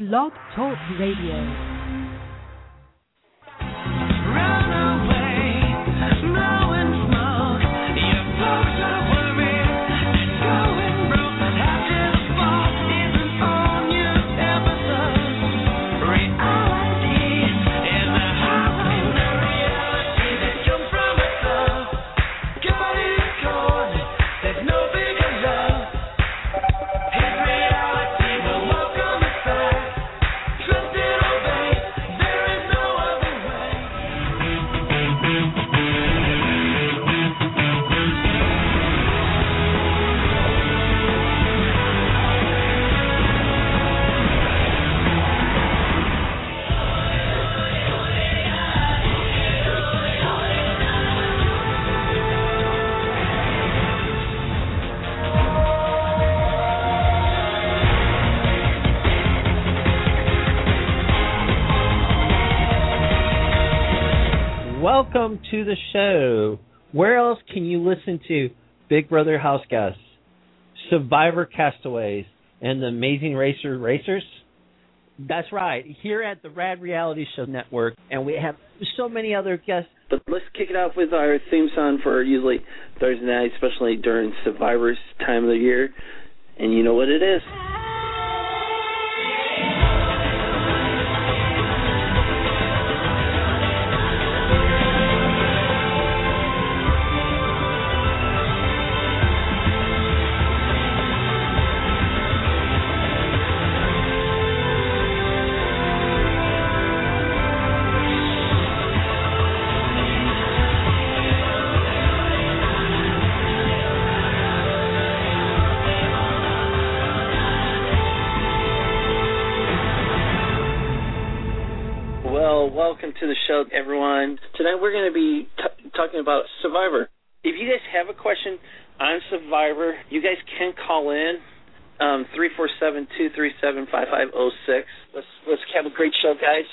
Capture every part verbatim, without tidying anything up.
Blog Talk Radio. Welcome to the show. Where else can you listen to Big Brother House Guests, Survivor Castaways, and the Amazing Racer Racers? That's right, here at the Rad Reality Show Network, and we have so many other guests. But let's kick it off with our theme song for usually Thursday night, especially during Survivor's time of the year. And you know what it is. Welcome to the show, everyone. Tonight we're going to be t- talking about Survivor. If you guys have a question on Survivor, you guys can call in um, three four seven, two three seven, five five zero six. Let's let's have a great show, guys.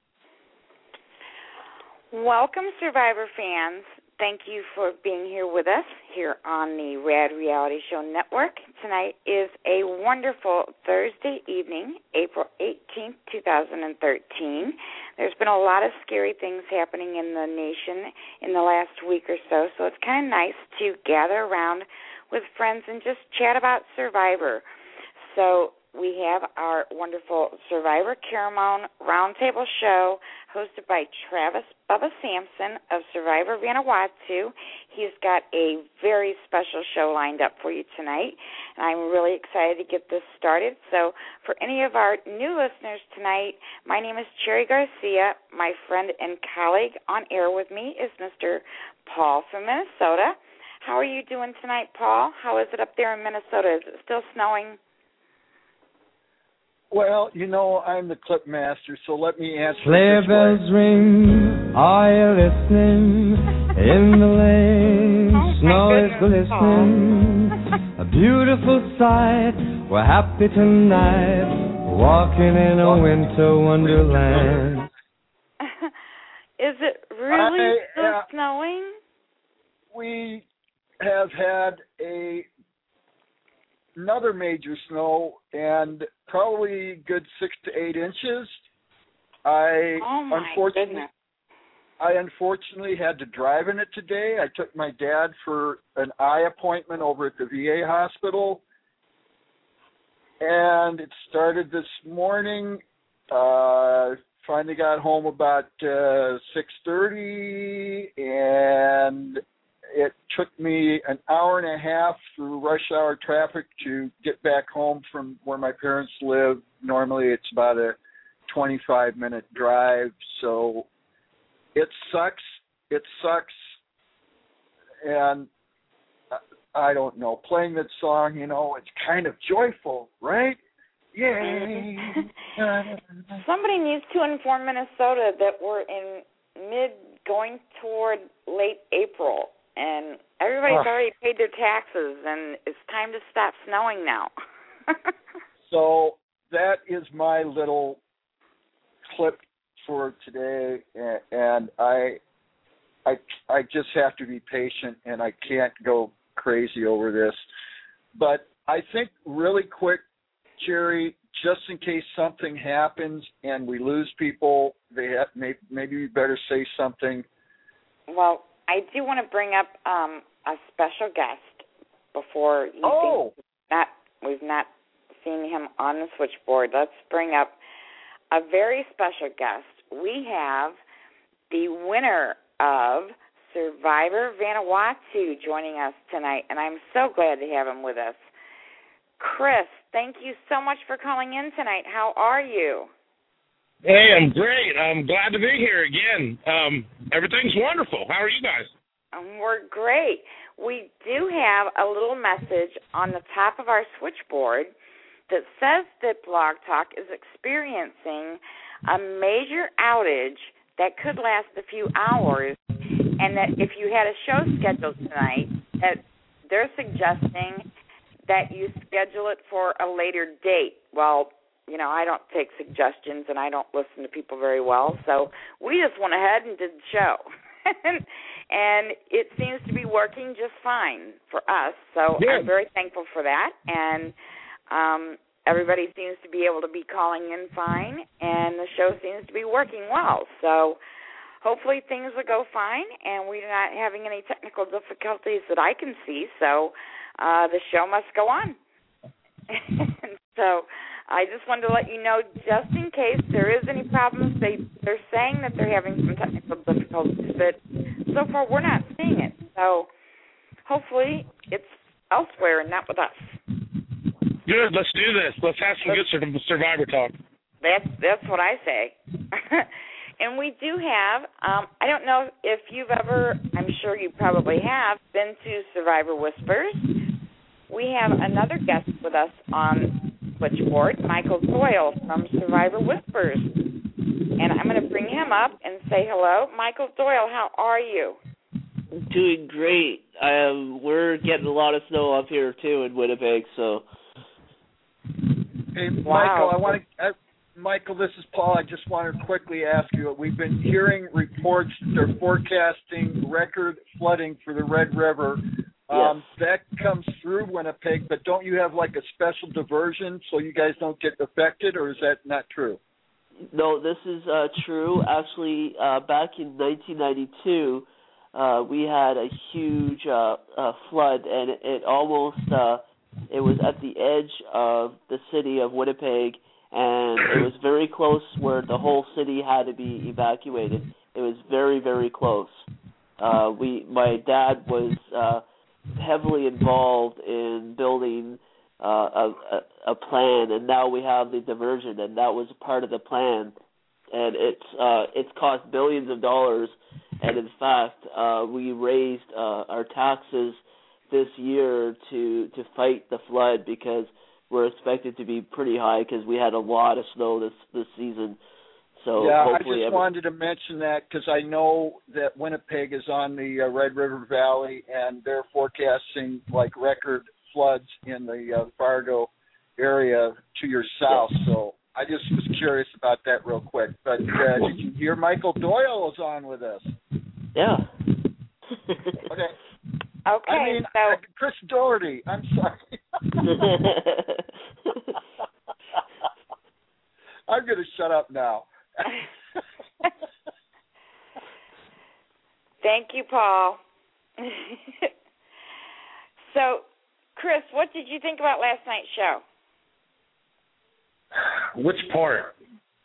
Welcome, Survivor fans. Thank you for being here with us here on the Rad Reality Show Network. Tonight is a wonderful Thursday evening, April eighteenth, twenty thirteen. There's been a lot of scary things happening in the nation in the last week or so, so it's kind of nice to gather around with friends and just chat about Survivor. So we have our wonderful Survivor Caramon Roundtable Show hosted by Travis Bubba Sampson of Survivor Vanuatu. He's got a very special show lined up for you tonight, and I'm really excited to get this started. So for any of our new listeners tonight, my name is Cherry Garcia. My friend and colleague on air with me is Mister Paul from Minnesota. How are you doing tonight, Paul? How is it up there in Minnesota? Is it still snowing? Well, you know, I'm the clip master, so let me answer Sleigh this bells way. ring, are you listening? In the lane, Oh, snow my is goodness, glistening. A beautiful sight, we're happy tonight, walking in a winter wonderland. Is it really I, still uh, snowing? We have had a another major snow and probably good six to eight inches. I Oh, my unfortunately, goodness. I unfortunately had to drive in it today. I took my dad for an eye appointment over at the V A hospital, and it started this morning. Uh, finally got home about uh, six thirty, and it took me an hour and a half through rush hour traffic to get back home from where my parents live. Normally it's about a twenty-five minute drive, so it sucks. It sucks. And I don't know, playing that song, you know, it's kind of joyful, right? Yay! Somebody needs to inform Minnesota that we're in mid going toward late April. And everybody's uh, already paid their taxes, and it's time to stop snowing now. So that is my little clip for today, and I, I, I just have to be patient, and I can't go crazy over this. But I think really quick, Jerry, just in case something happens and we lose people, they have, maybe, maybe we better say something. Well, I do want to bring up um, a special guest before you oh. think not, we've not seen him on the switchboard. Let's bring up a very special guest. We have the winner of Survivor Vanuatu joining us tonight, and I'm so glad to have him with us. Chris, thank you so much for calling in tonight. How are you? Hey, I'm great. I'm glad to be here again. Um, everything's wonderful. How are you guys? Um, we're great. We do have a little message on the top of our switchboard that says that Blog Talk is experiencing a major outage that could last a few hours, and that if you had a show scheduled tonight, that they're suggesting that you schedule it for a later date. Well, you know, I don't take suggestions, and I don't listen to people very well, so we just went ahead and did the show. And it seems to be working just fine for us, so yeah. I'm very thankful for that. And um, everybody seems to be able to be calling in fine, and the show seems to be working well. So hopefully things will go fine, and we're not having any technical difficulties that I can see, so uh, the show must go on. So I just wanted to let you know, just in case there is any problems, they, they're saying that they're having some technical difficulties, but so far we're not seeing it. So hopefully it's elsewhere and not with us. Good, let's do this. Let's have some good Survivor talk. That's, that's what I say. And we do have, um, I don't know if you've ever, I'm sure you probably have, been to Survivor Whispers. We have another guest with us on switchboard, Michael Doyle from Survivor Whispers. And I'm going to bring him up and say hello. Michael Doyle, how are you? Doing great. Um, we're getting a lot of snow up here, too, in Winnipeg, so. Hey, Wow. Michael, I want to... Uh, Michael, this is Paul. I just want to quickly ask you, we've been hearing reports that they're forecasting record flooding for the Red River. Um, yes. That comes through Winnipeg, but don't you have like a special diversion so you guys don't get affected, or is that not true? No, this is uh, true. Actually, uh, back in nineteen ninety-two, uh, we had a huge uh, uh, flood, and it, it almost, uh, it was at the edge of the city of Winnipeg, and it was very close where the whole city had to be evacuated. It was very, very close. Uh, we, my dad was uh, heavily involved in building uh, a, a, a plan, and now we have the diversion, and that was part of the plan. And it's uh, it's cost billions of dollars, and in fact, uh, we raised uh, our taxes this year to to fight the flood because we're expected to be pretty high because we had a lot of snow this this season. So yeah, I hopefully just every- wanted to mention that because I know that Winnipeg is on the uh, Red River Valley, and they're forecasting like record floods in the uh, Fargo area to your south. Yes. So I just was curious about that real quick. But uh, did you hear Michael Doyle is on with us? Yeah. Okay. Okay, I mean, so uh, Chris Doherty. I'm sorry. I'm going to shut up now. thank you, Paul. So, Chris, what did you think about last night's show? Which part?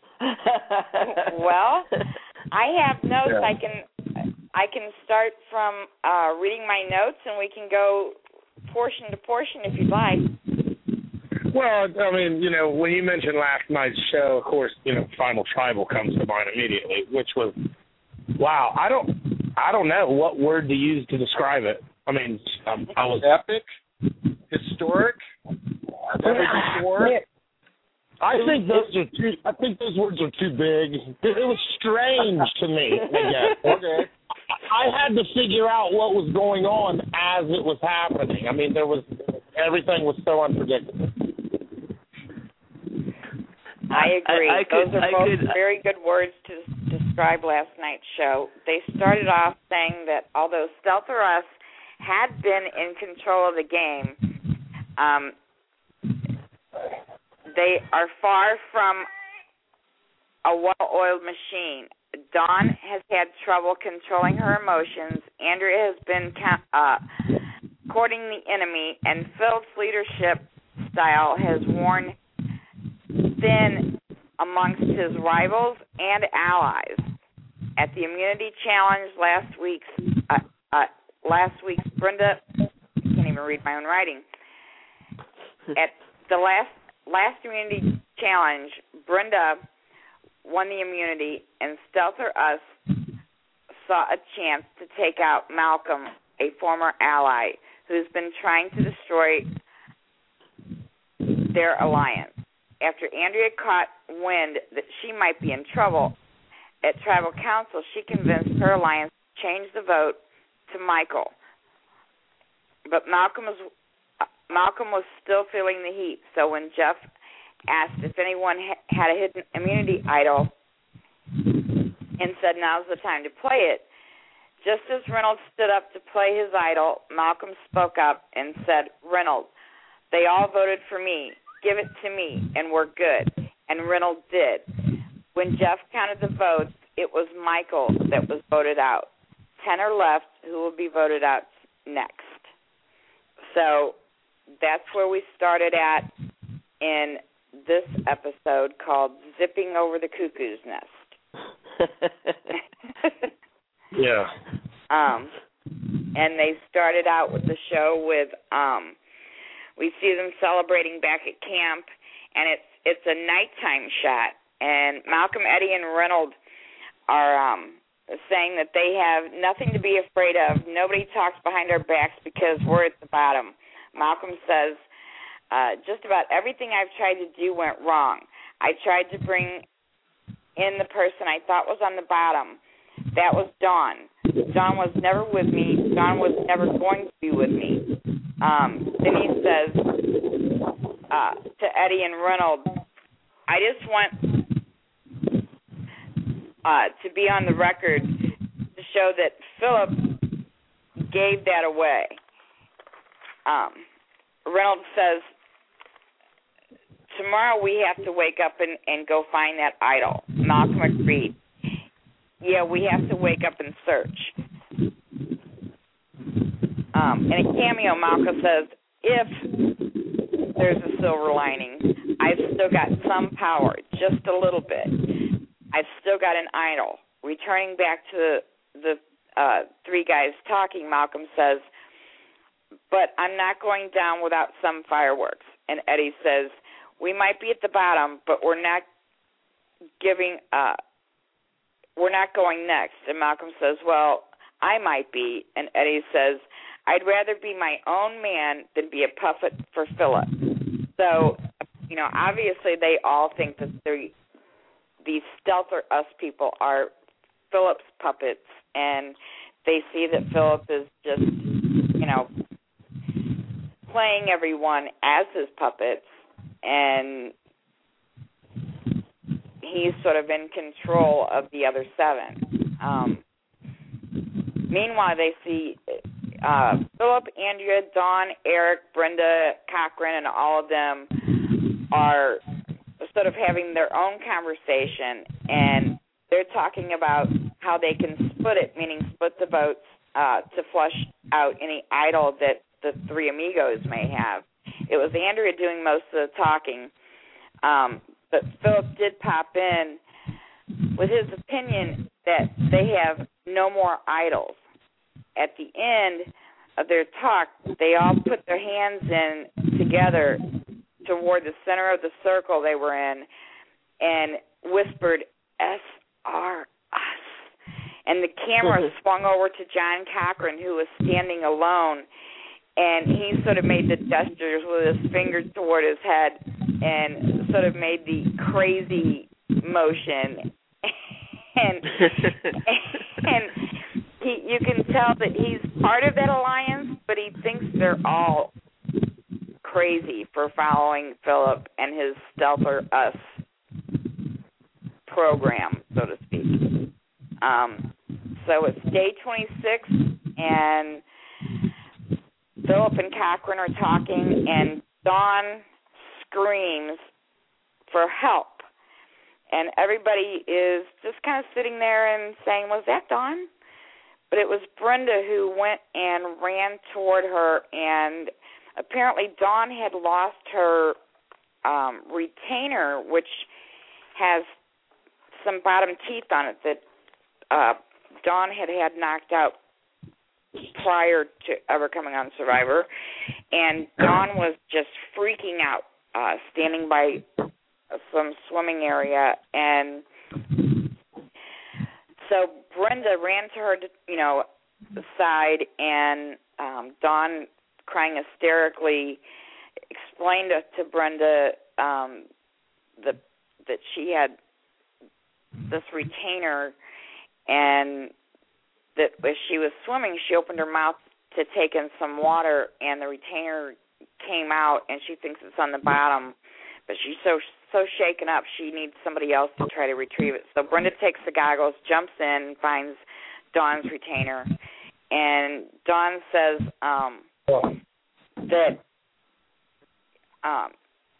Well, I have notes. Yeah. I can I can start from uh, reading my notes, and we can go portion to portion if you'd like. Well, I mean, you know, when you mentioned last night's show, of course, you know, Final Tribal comes to mind immediately, which was, wow, I don't, I don't know what word to use to describe it. I mean, um, I was epic, historic, never before. I think those are too. I think those words are too big. It was strange to me. I guess. Okay. I had to figure out what was going on as it was happening. I mean, there was everything was so unpredictable. I agree. I, I Those could, are I both could, very good words to describe last night's show. They started off saying that although Stealth or Us had been in control of the game, um, they are far from a well-oiled machine. Dawn has had trouble controlling her emotions. Andrea has been uh, courting the enemy, and Phil's leadership style has worn thin amongst his rivals and allies. At the immunity challenge last week's uh, uh, last week's Brenda, I can't even read my own writing. At the last last immunity challenge, Brenda won the immunity, and Stealther Us saw a chance to take out Malcolm, a former ally, who's been trying to destroy their alliance. After Andrea caught wind that she might be in trouble, at Tribal Council, she convinced her alliance to change the vote to Michael. But Malcolm was, uh, Malcolm was still feeling the heat, so when Jeff asked if anyone ha- had a hidden immunity idol and said now's the time to play it, just as Reynolds stood up to play his idol, Malcolm spoke up and said, "Reynolds, they all voted for me. Give it to me, and we're good." And Reynolds did. When Jeff counted the votes, it was Michael that was voted out. Ten are left who will be voted out next. So that's where we started at in this episode called Zipping Over the Cuckoo's Nest. Yeah. Um, and they started out with the show with, um, we see them celebrating back at camp, and it's it's a nighttime shot. And Malcolm, Eddie, and Reynolds are um, saying that they have nothing to be afraid of. Nobody talks behind our backs because we're at the bottom. Malcolm says, uh, just about everything I've tried to do went wrong. I tried to bring in the person I thought was on the bottom. That was Dawn. Dawn was never with me. Dawn was never going to be with me. Um, then he says uh, to Eddie and Reynolds, I just want uh, to be on the record to show that Philip gave that away. Um, Reynolds says, tomorrow we have to wake up and, and go find that idol. Malcolm agreed. Yeah, we have to wake up and search. Um, in a cameo, Malcolm says, if there's a silver lining, I've still got some power, just a little bit. I've still got an idol. Returning back to the uh, three guys talking, Malcolm says, but I'm not going down without some fireworks. And Eddie says, we might be at the bottom, but we're not giving uh, we're not going next. And Malcolm says, well, I might be. And Eddie says, I'd rather be my own man than be a puppet for Philip. So, you know, obviously they all think that they're, these Stealther Us people are Philip's puppets, and they see that Philip is just, you know, playing everyone as his puppets, and he's sort of in control of the other seven. Um, meanwhile, they see uh, Philip, Andrea, Dawn, Eric, Brenda, Cochran, and all of them are sort of having their own conversation, and they're talking about how they can split it, meaning split the votes uh, to flush out any idol that the three amigos may have. It was Andrea doing most of the talking, um, but Philip did pop in with his opinion that they have no more idols. At the end of their talk, they all put their hands in together toward the center of the circle they were in and whispered, S R us. And the camera swung over to John Cochran, who was standing alone, and he sort of made the gestures with his finger toward his head and sort of made the crazy motion. and and he, you can tell that he's part of that alliance, but he thinks they're all crazy for following Philip and his Stealther Us program, so to speak. Um, so it's day twenty-six, and Philip and Cochran are talking, and Dawn screams for help. And everybody is just kind of sitting there and saying, was that Dawn? But it was Brenda who went and ran toward her, and apparently Dawn had lost her um, retainer, which has some bottom teeth on it that uh, Dawn had had knocked out prior to ever coming on Survivor. And Dawn was just freaking out, uh, standing by some swimming area, and so Brenda ran to her, you know, side, and um, Dawn, crying hysterically, explained to Brenda um, the, that she had this retainer, and that as she was swimming, she opened her mouth to take in some water, and the retainer came out, and she thinks it's on the bottom, but she's so so shaken up, she needs somebody else to try to retrieve it. So Brenda takes the goggles, jumps in, finds Dawn's retainer, and Dawn says um, that um,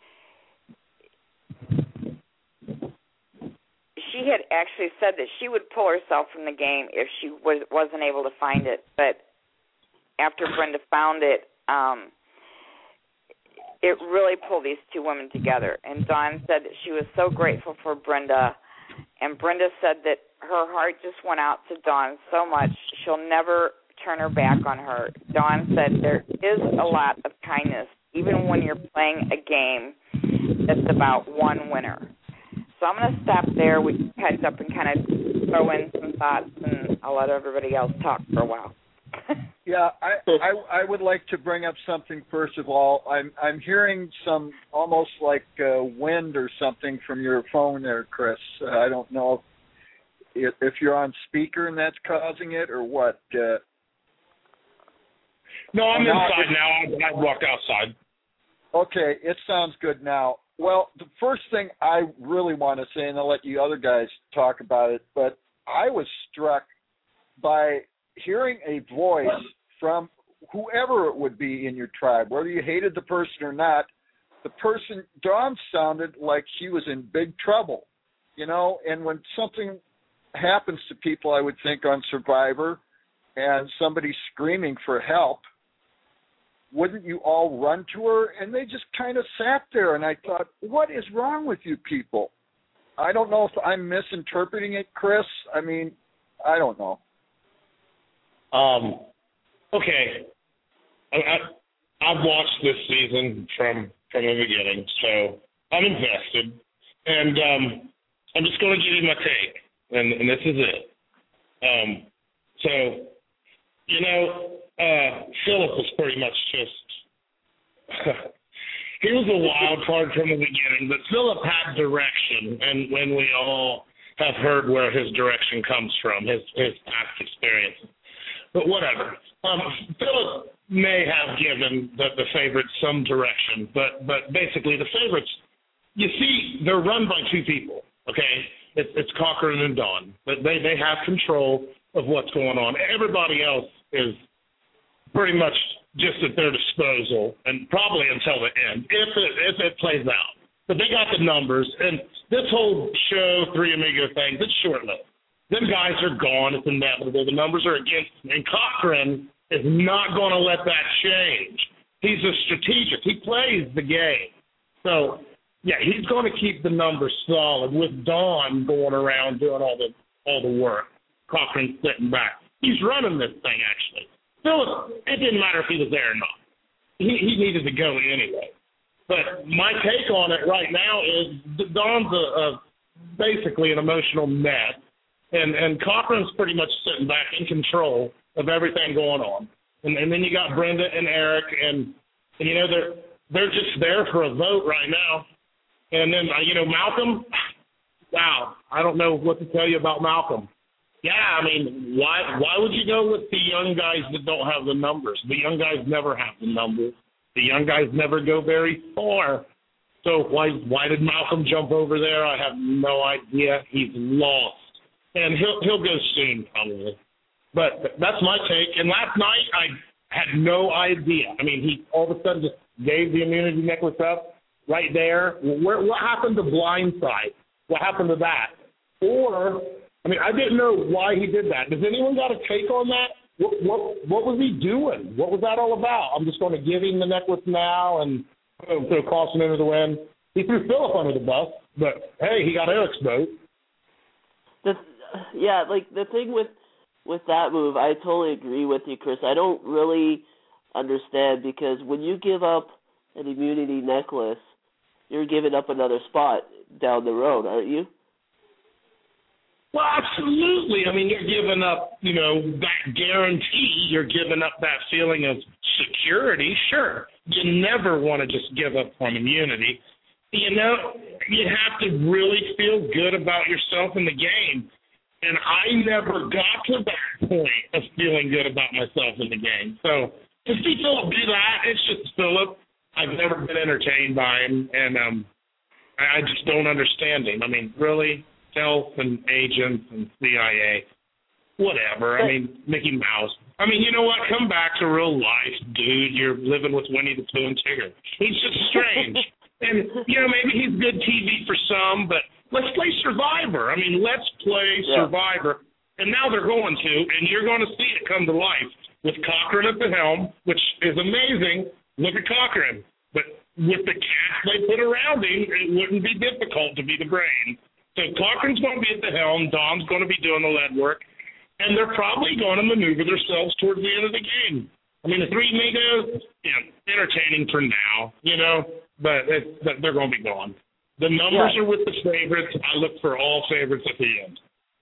she had actually said that she would pull herself from the game if she was, wasn't able to find it, but after Brenda found it, um, it really pulled these two women together. And Dawn said that she was so grateful for Brenda, and Brenda said that her heart just went out to Dawn so much, she'll never turn her back on her. Dawn said there is a lot of kindness, even when you're playing a game that's about one winner. So I'm going to stop there. We can catch up and kind of throw in some thoughts, and I'll let everybody else talk for a while. Yeah, I, I I would like to bring up something first of all. I'm I'm hearing some almost like uh, wind or something from your phone there, Chris. Uh, I don't know if, if you're on speaker and that's causing it or what. Uh, no, I'm now, inside now. I, I walked outside. Okay, it sounds good now. Well, the first thing I really want to say, and I'll let you other guys talk about it, but I was struck by hearing a voice from whoever it would be in your tribe, whether you hated the person or not. The person, Dawn, sounded like she was in big trouble, you know, and when something happens to people, I would think on Survivor, and somebody's screaming for help, wouldn't you all run to her? And they just kind of sat there, and I thought, what is wrong with you people? I don't know if I'm misinterpreting it, Chris. I mean, I don't know. Um, okay, I, I, I've watched this season from, from the beginning, so I'm invested, and um, I'm just going to give you my take, and, and this is it. Um, so, you know, uh, Philip was pretty much just, he was a wild card from the beginning, but Philip had direction, and when we all have heard where his direction comes from, his, his past experience. But whatever. Um, Philip may have given the, the favorites some direction, but but basically the favorites, you see, they're run by two people, okay? It's, it's Cochran and Dawn. But they, they have control of what's going on. Everybody else is pretty much just at their disposal, and probably until the end, if it, if it plays out. But they got the numbers, and this whole show, Three Amigo thing, it's short-lived. Them guys are gone. It's inevitable. The numbers are against them. And Cochran is not going to let that change. He's a strategic. He plays the game. So, yeah, he's going to keep the numbers solid with Dawn going around doing all the all the work. Cochran sitting back. He's running this thing, actually. Philip, it didn't matter if he was there or not. He, he needed to go anyway. But my take on it right now is Dawn's a, a, basically an emotional mess. And and Cochran's pretty much sitting back in control of everything going on. And, and then you got Brenda and Eric, and, and, you know, they're they're just there for a vote right now. And then, uh, you know, Malcolm, wow, I don't know what to tell you about Malcolm. Yeah, I mean, why why would you go with the young guys that don't have the numbers? The young guys never have the numbers. The young guys never go very far. So why why did Malcolm jump over there? I have no idea. He's lost. And he'll he'll go soon, probably. But that's my take. And last night, I had no idea. I mean, he all of a sudden just gave the immunity necklace up. right there? Where, what happened to Blindside? What happened to that? Or, I mean, I didn't know why he did that. Does anyone got a take on that? What, what, what was he doing? What was that all about? I'm just going to give him the necklace now and throw caution into the wind. He threw Philip under the bus, but, hey, he got Eric's vote. The, yeah, like, the thing with with that move, I totally agree with you, Chris. I don't really understand, because when you give up an immunity necklace, you're giving up another spot down the road, aren't you? Well, absolutely. I mean, you're giving up, you know, that guarantee. You're giving up that feeling of security. Sure, you never want to just give up on immunity. You know, you have to really feel good about yourself in the game. And I never got to that point of feeling good about myself in the game. So to see Philip do that, it's just Philip. I've never been entertained by him, and um, I just don't understand him. I mean, really, health and agents and C I A, whatever. I mean, Mickey Mouse. I mean, you know what? Come back to real life, dude. You're living with Winnie the Pooh and Tigger. He's just strange. And, you know, maybe he's good T V for some, but let's play Survivor. I mean, let's play yeah. Survivor. And now they're going to, and you're going to see it come to life with Cochran at the helm, which is amazing. Look at Cochran. But with the cast they put around him, it wouldn't be difficult to be the brain. So Cochran's going to be at the helm. Dom's going to be doing the lead work. And they're probably going to maneuver themselves towards the end of the game. I mean, the three Migos, yeah, entertaining for now, you know, but it, they're going to be gone. The numbers yeah. are with the favorites. I look for all favorites at the end.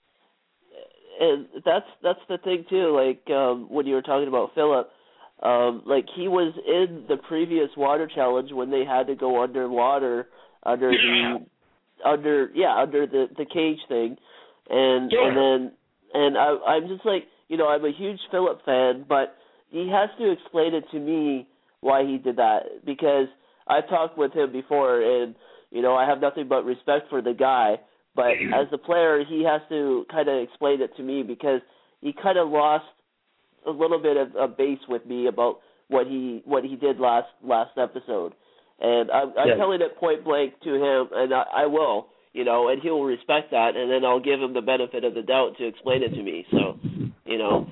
And that's that's the thing too. Like um, when you were talking about Philip, um, like he was in the previous water challenge when they had to go underwater under yeah. the under yeah under the, the cage thing, and sure. and then and I, I'm just like you know I'm a huge Philip fan, but he has to explain it to me why he did that, because I've talked with him before and. You know, I have nothing but respect for the guy, but as a player, he has to kind of explain it to me, because he kind of lost a little bit of a base with me about what he what he did last last episode, and I'm, I'm yeah. telling it point blank to him, and I, I will, you know, and he will respect that, and then I'll give him the benefit of the doubt to explain it to me. So, you know,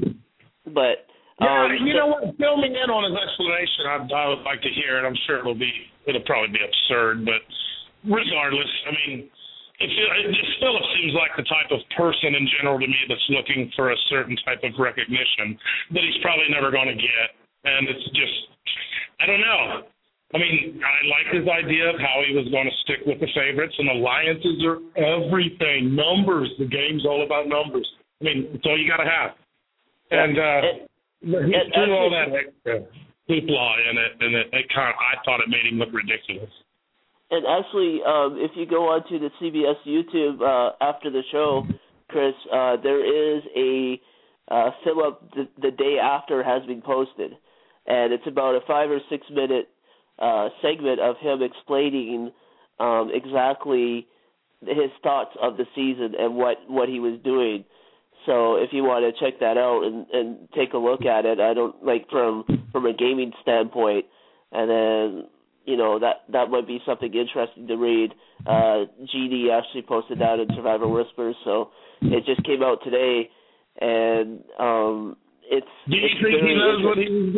but. Yeah, um, you know what? Fill me in on his explanation. I, I would like to hear it. I'm sure it'll be, it'll probably be absurd, but regardless, I mean, it, it just Philip seems like the type of person in general to me that's looking for a certain type of recognition that he's probably never going to get, and it's just, I don't know. I mean, I like his idea of how he was going to stick with the favorites, and alliances are everything. Numbers, the game's all about numbers. I mean, it's all you got to have. And, uh, it, He and, threw all that extra hoopla in it, and it, it kind of, I thought it made him look ridiculous. And actually, um, if you go onto the C B S YouTube uh, after the show, Chris, uh, there is a uh, Philip the, the day after has been posted, and it's about a five or six minute uh, segment of him explaining um, exactly his thoughts of the season and what, what he was doing. So if you want to check that out and, and take a look at it, I don't like from from a gaming standpoint, and then you know that that might be something interesting to read. Uh, G D actually posted that in Survivor Whispers, so it just came out today, and um, it's. Do you it's think he knows what he was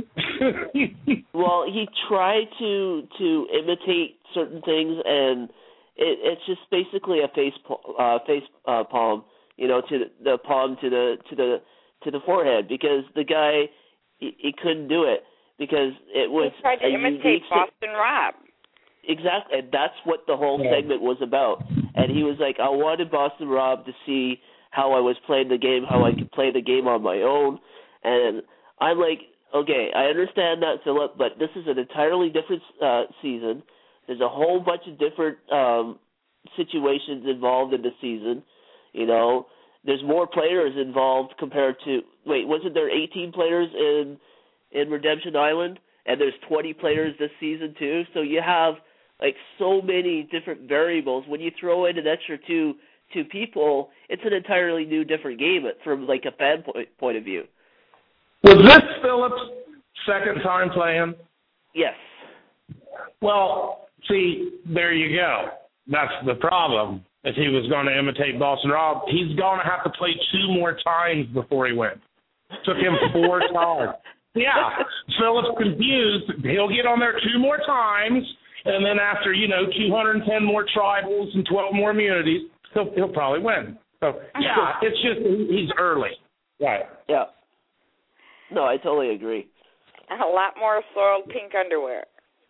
doing? Well, he tried to to imitate certain things, and it, it's just basically a face uh, face uh, palm. You know, to the palm to the to the to the forehead, because the guy he, he couldn't do it because it was. He tried to imitate Boston Rob. Exactly, and that's what the whole yeah. segment was about. And he was like, I wanted Boston Rob to see how I was playing the game, how I could play the game on my own. And I'm like, okay, I understand that, Philip, but this is an entirely different uh, season. There's a whole bunch of different um, situations involved in the season. You know, there's more players involved compared to – wait, wasn't there eighteen players in in Redemption Island? And there's twenty players this season too. So you have, like, so many different variables. When you throw in an extra two two people, it's an entirely new, different game from, like, a fan point, point of view. Was this Philip's second time playing? Yes. Well, See, there you go. That's the problem. If he was going to imitate Boston Rob, he's going to have to play two more times before he wins. Took him four times. Yeah. Philip's confused. He'll get on there two more times, and then after, you know, two hundred ten more tribals and twelve more immunities, he'll, he'll probably win. So, yeah, it's just he's early. Right. Yeah. No, I totally agree. A lot more soiled pink underwear.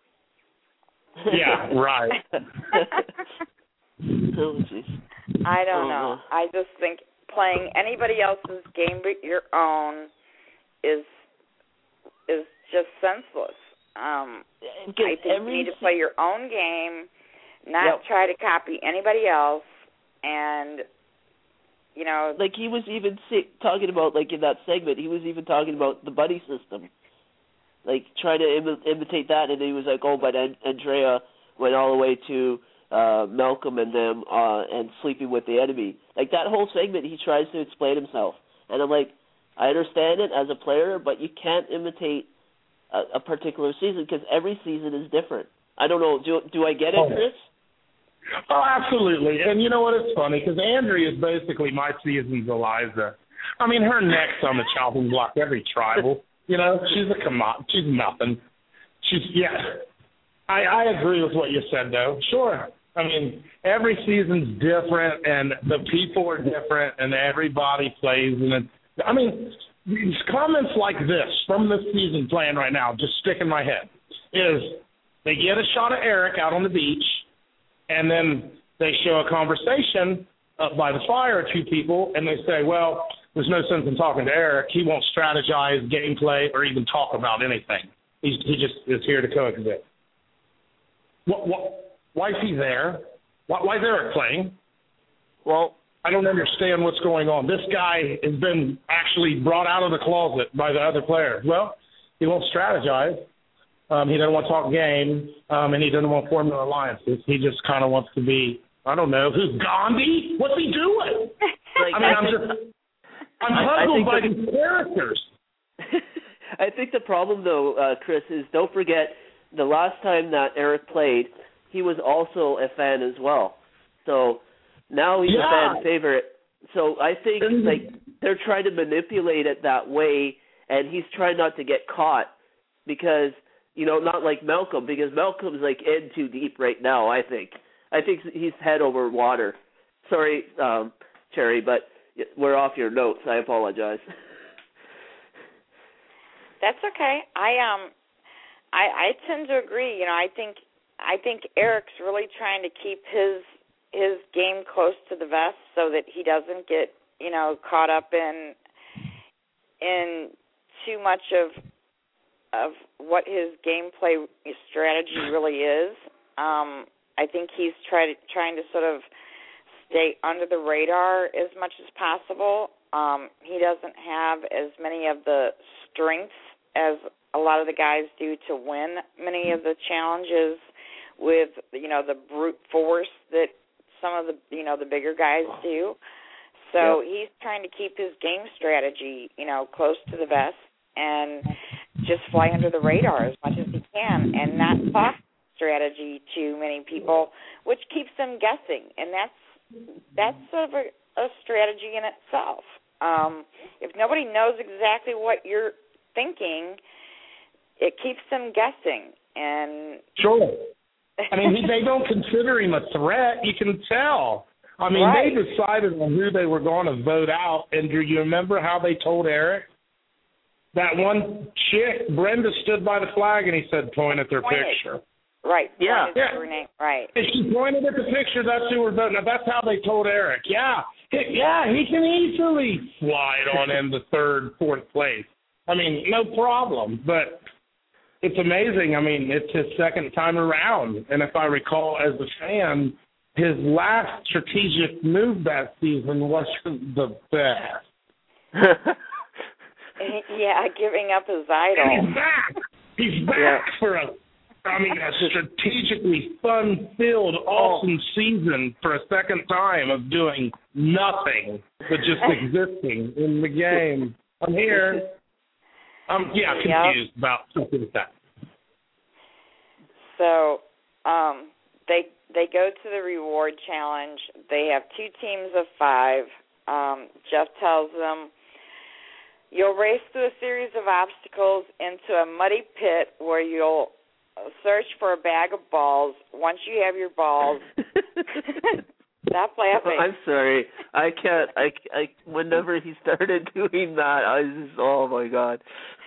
Yeah, right. Oh, geez. I don't oh, know. I just think playing anybody else's game but your own is is just senseless. Um, I think every, you need to play your own game, not yep. try to copy anybody else, and you know, like he was even say, talking about, like in that segment, he was even talking about the buddy system, like trying to Im- imitate that, and he was like, oh, but and- Andrea went all the way to uh, Malcolm and them uh, and sleeping with the enemy. Like that whole segment, he tries to explain himself, and I'm like, I understand it as a player, but you can't imitate a, a particular season because every season is different. I don't know. Do do I get it, Chris? Oh, absolutely. And you know what? It's funny because Andrea is basically my season's Eliza. I mean, her neck's on the chopping block every tribal. You know, she's a commodity. She's nothing. She's, yeah. I, I agree with what you said, though. Sure. I mean, every season's different, and the people are different, and everybody plays. And it, I mean, these comments like this from this season playing right now, just stick in my head, is they get a shot of Eric out on the beach, and then they show a conversation up by the fire of two people, and they say, well, there's no sense in talking to Eric. He won't strategize gameplay or even talk about anything. He's, he just is here to coexist. What, what, why is he there? Why, why is Eric playing? Well, I don't understand what's going on. This guy has been actually brought out of the closet by the other players. Well, he won't strategize. Um, he doesn't want to talk game, um, and he doesn't want to form alliances. He just kind of wants to be, I don't know, who's Gandhi? What's he doing? Like, I mean, I'm just, I'm puzzled by the, these characters. I think the problem, though, uh, Chris, is don't forget the last time that Eric played, he was also a fan as well. So now he's yeah. a fan favorite. So I think like they're trying to manipulate it that way, and he's trying not to get caught because, you know, not like Malcolm, because Malcolm's like in too deep right now, I think. I think he's head over water. Sorry, um, Cherry, but we're off your notes. I apologize. That's okay. I um, I, I tend to agree. You know, I think I think Eric's really trying to keep his his game close to the vest so that he doesn't get, you know, caught up in in too much of of what his gameplay strategy really is. Um, I think he's try, trying to sort of stay under the radar as much as possible. Um, he doesn't have as many of the strengths as a lot of the guys do to win many of the challenges with, you know, the brute force that some of the, you know, the bigger guys do. So yep. he's trying to keep his game strategy, you know, close to the vest and just fly under the radar as much as he can and not talk strategy to many people, which keeps them guessing. And that's that's sort of a, a strategy in itself. Um, if nobody knows exactly what you're thinking, it keeps them guessing. And sure. I mean, he, they don't consider him a threat. You can tell. I mean, right. they decided on who they were going to vote out. And do you remember how they told Eric? That one chick, Brenda, stood by the flag and he said, point at their Pointed. picture. Right. Yeah. Pointed yeah. Her name. Right. If she pointed at the picture, that's who we're voting. Now, that's how they told Eric. Yeah. He, yeah, he can easily slide on into third, fourth place. I mean, no problem. But it's amazing. I mean, it's his second time around. And if I recall as a fan, his last strategic move that season wasn't the best. Yeah, giving up his idol. And he's back. He's back yeah. for a, I mean, a strategically fun-filled, awesome oh. season for a second time of doing nothing but just existing in the game. I'm here. I'm, yeah, confused yep. about something like that. So, um, they they go to the reward challenge. They have two teams of five. Um, Jeff tells them, you'll race through a series of obstacles into a muddy pit where you'll search for a bag of balls. Once you have your balls, stop laughing. I'm sorry. I can't. I, I. Whenever he started doing that, I was just, oh my God.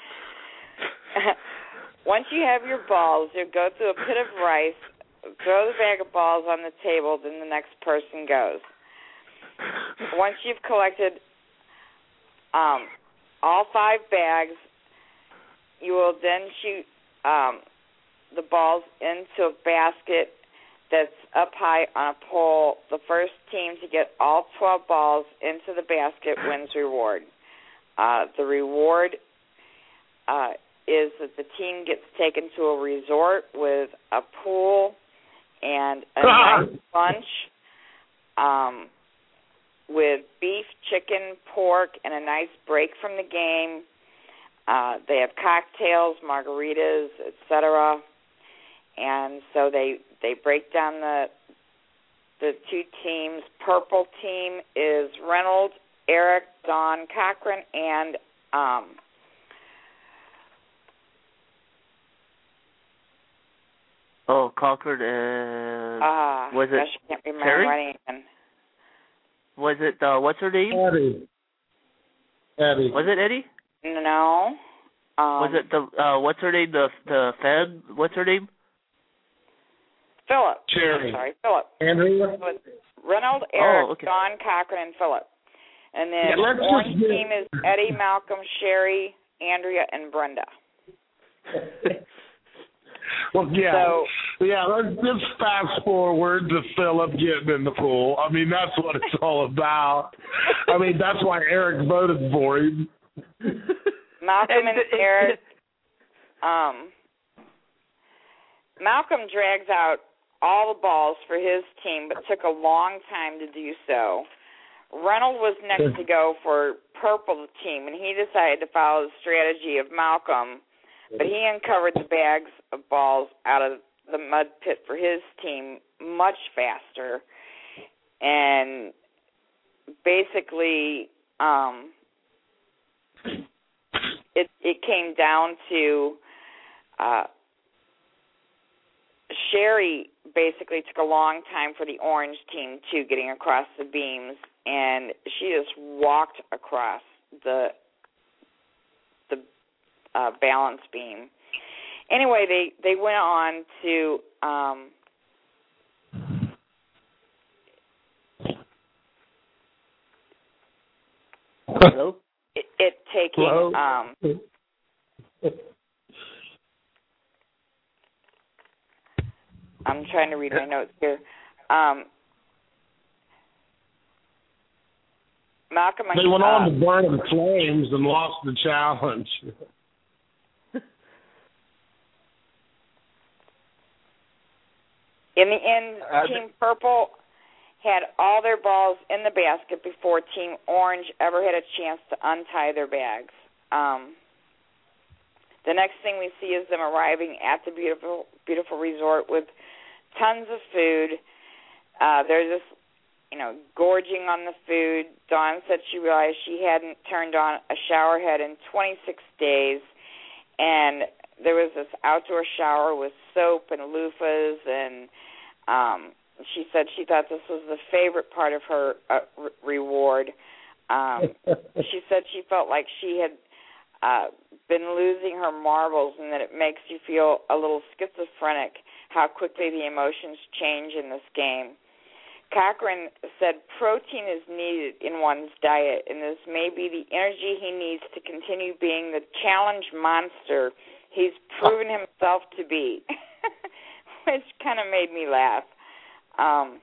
Once you have your balls, you'll go through a pit of rice, throw the bag of balls on the table, then the next person goes. Once you've collected um, all five bags, you will then shoot um, the balls into a basket that's up high on a pole. The first team to get all twelve balls into the basket wins reward. Uh, the reward uh, is that the team gets taken to a resort with a pool and a nice lunch um, with beef, chicken, pork, and a nice break from the game. Uh, they have cocktails, margaritas, et cetera. And so they they break down the the two teams. Purple team is Reynolds, Eric, Don Cochran, and um, oh, Cochran and uh, was it gosh, I can't remember Terry? my name. Was it uh, what's her name? Eddie. Eddie. Was it Eddie? No. Um, Was it the uh, what's her name? The the fan? What's her name? Philip. Cherry. I'm sorry, Philip. Andrea. So it's Reynolds, Eric, Oh, okay. Don Cochran, and Philip. And then Yeah, let's orange just get- team is Eddie, Malcolm, Sherry, Andrea, and Brenda. Well, yeah. So, yeah, let's just fast forward to Philip getting in the pool. I mean, that's what it's all about. I mean, that's why Eric voted for him. Malcolm and Eric, um, Malcolm drags out all the balls for his team, but took a long time to do so. Reynolds was next to go for purple team, and he decided to follow the strategy of Malcolm, but he uncovered the bags of balls out of the mud pit for his team much faster, and basically um, it it came down to uh, Sherry basically took a long time for the orange team too, getting across the beams, and she just walked across the the uh, balance beam. Anyway, they, they went on to um, Hello? it, it taking Hello? um, I'm trying to read my notes here. Um, Malcolm, They went uh, on to burn in flames and lost the challenge. in the end, Uh, Team Purple had all their balls in the basket before Team Orange ever had a chance to untie their bags. Um, the next thing we see is them arriving at the beautiful, beautiful resort with tons of food. Uh, they're just, you know, gorging on the food. Dawn said she realized she hadn't turned on a shower head in twenty-six days, and there was this outdoor shower with soap and loofahs, and um, she said she thought this was the favorite part of her uh, re- reward. Um, she said she felt like she had uh, been losing her marbles, and that it makes you feel a little schizophrenic how quickly the emotions change in this game. Cochran said protein is needed in one's diet, and this may be the energy he needs to continue being the challenge monster he's proven himself to be, which kind of made me laugh. Um,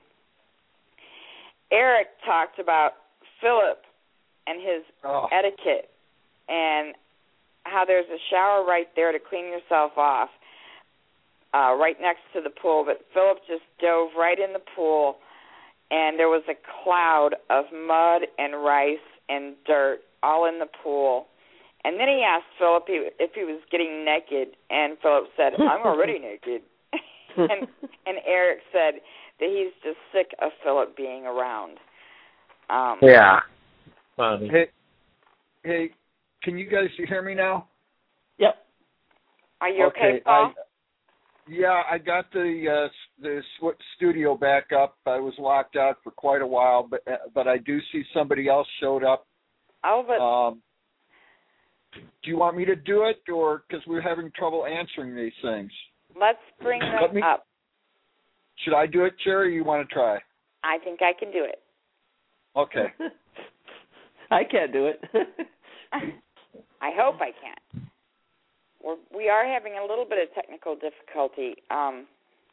Eric talked about Philip and his Oh. etiquette and how there's a shower right there to clean yourself off, uh, right next to the pool, but Philip just dove right in the pool, and there was a cloud of mud and rice and dirt all in the pool. And then he asked Philip if he was getting naked, and Philip said, I'm already naked. and, and Eric said that he's just sick of Philip being around. Um, yeah. Funny. Hey, hey, can you guys hear me now? Yep. Are you okay, okay Paul? I, yeah, I got the uh, the studio back up. I was locked out for quite a while, but but I do see somebody else showed up. Oh, but um, do you want me to do it, or because we're having trouble answering these things? let's bring them Let me, up. Should I do it, Jerry, or you want to try? I think I can do it. Okay. I can't do it. I hope I can. We're, we are having a little bit of technical difficulty. Um,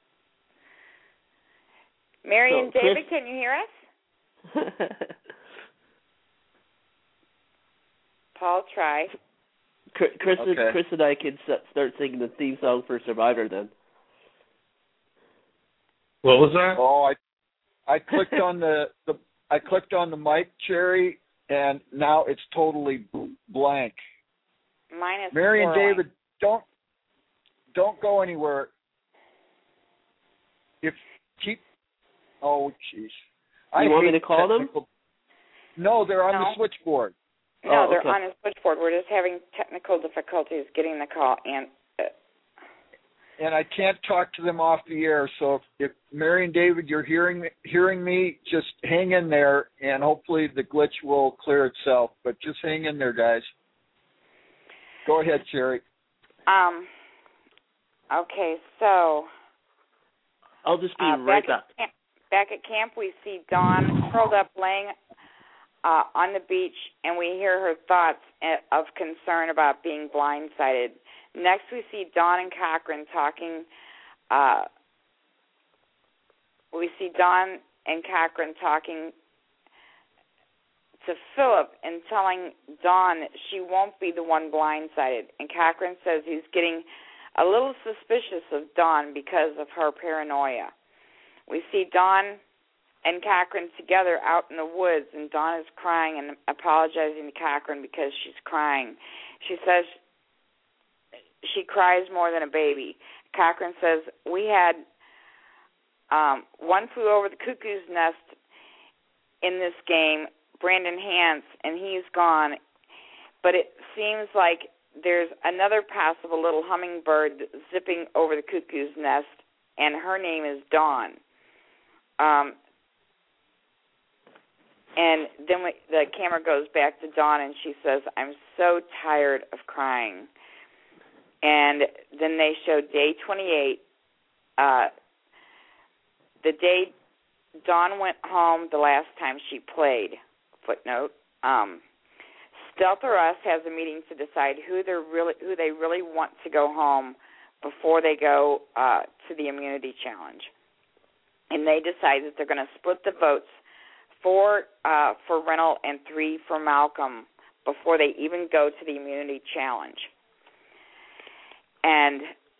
Mary So, and David, Chris- can you hear us? Paul, try. Chris, Chris, Okay. and, Chris and I can start singing the theme song for Survivor then. What was that? Oh, I I clicked on the, the I clicked on the mic, Jerry, and now it's totally blank. Mine is Mary and swirling. David, don't don't go anywhere. If keep oh jeez. You want me to call them? No, they're on No. the switchboard. No, Oh, they're okay. on a switchboard. We're just having technical difficulties getting the call. And uh, And I can't talk to them off the air, so if, if Mary and David, you're hearing hearing me, just hang in there, and hopefully the glitch will clear itself. But just hang in there, guys. Go ahead, Jerry. um, okay, so I'll just be uh, right back back. at, camp, back at camp, we see Dawn curled up, laying uh, on the beach, and we hear her thoughts of concern about being blindsided. Next, we see Dawn and Cochran talking. Uh, we see Dawn and Cochran talking to Philip and telling Dawn that she won't be the one blindsided. And Cochran says he's getting a little suspicious of Dawn because of her paranoia. We see Dawn and Cochran together out in the woods, and Dawn is crying and apologizing to Cochran because she's crying. She says she cries more than a baby. Cochran says, we had um, one flew over the cuckoo's nest in this game, Brandon Hance, and he's gone. But it seems like there's another possible little hummingbird zipping over the cuckoo's nest, and her name is Dawn. Um, and then we, the camera goes back to Dawn, and she says, I'm so tired of crying. And then they show day twenty-eight, uh, the day Dawn went home the last time she played. Footnote. Um, Stealth or Us has a meeting to decide who they really who they really want to go home before they go uh, to the immunity challenge, and they decide that they're going to split the votes, four uh, for Reynolds and three for Malcolm before they even go to the immunity challenge. And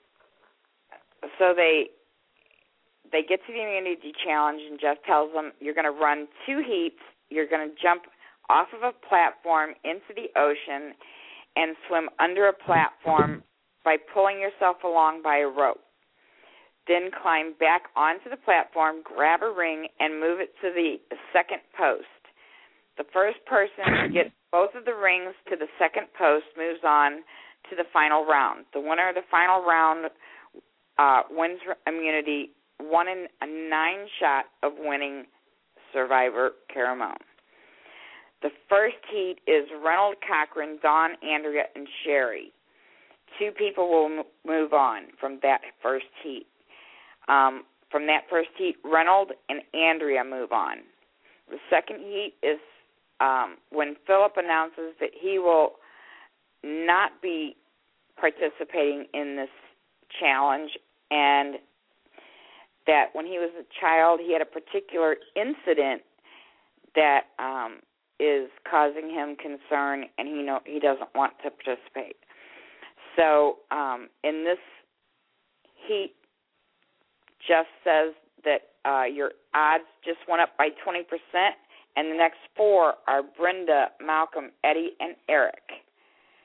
so they they get to the immunity challenge, and Jeff tells them, you're going to run two heats. You're going to jump off of a platform into the ocean and swim under a platform by pulling yourself along by a rope. Then climb back onto the platform, grab a ring, and move it to the second post. The first person to get both of the rings to the second post moves on to the final round. The winner of the final round uh, wins immunity, one in a nine shot of winning Survivor Caramone. The first heat is Reynolds, Cochran, Dawn, Andrea, and Sherry. Two people will m- move on from that first heat. Um, from that first heat, Reynolds and Andrea move on. The second heat is um, when Philip announces that he will not be participating in this challenge, and that when he was a child he had a particular incident that um, is causing him concern, and he know he doesn't want to participate. So um, in this heat, Jeff says that uh, your odds just went up by twenty percent, and the next four are Brenda, Malcolm, Eddie, and Eric.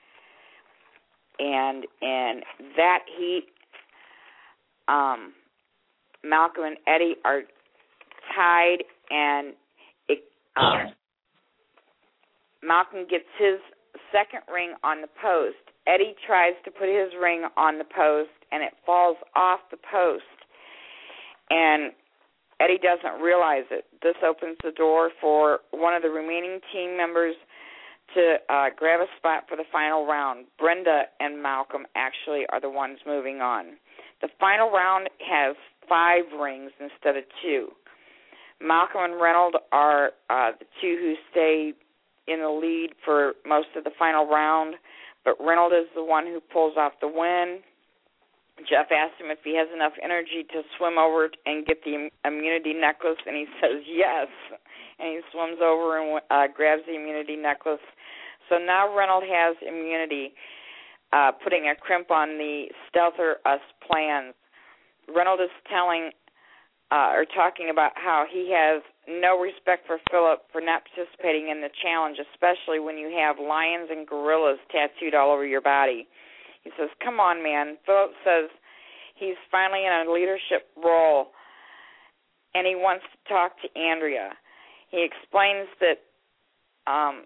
And in that heat, um, Malcolm and Eddie are tied, and it, um, Malcolm gets his second ring on the post. Eddie tries to put his ring on the post, and it falls off the post. And Eddie doesn't realize it. This opens the door for one of the remaining team members to uh, grab a spot for the final round. Brenda and Malcolm actually are the ones moving on. The final round has five rings instead of two. Malcolm and Reynolds are uh, the two who stay in the lead for most of the final round, but Reynolds is the one who pulls off the win. Jeff asked him if he has enough energy to swim over and get the immunity necklace, and he says yes. And he swims over and uh, grabs the immunity necklace. So now Reynolds has immunity, uh, putting a crimp on the Stealther Us plans. Reynolds is telling uh, or talking about how he has no respect for Philip for not participating in the challenge, especially when you have lions and gorillas tattooed all over your body. He says, come on, man. Philip says he's finally in a leadership role, and he wants to talk to Andrea. He explains that um,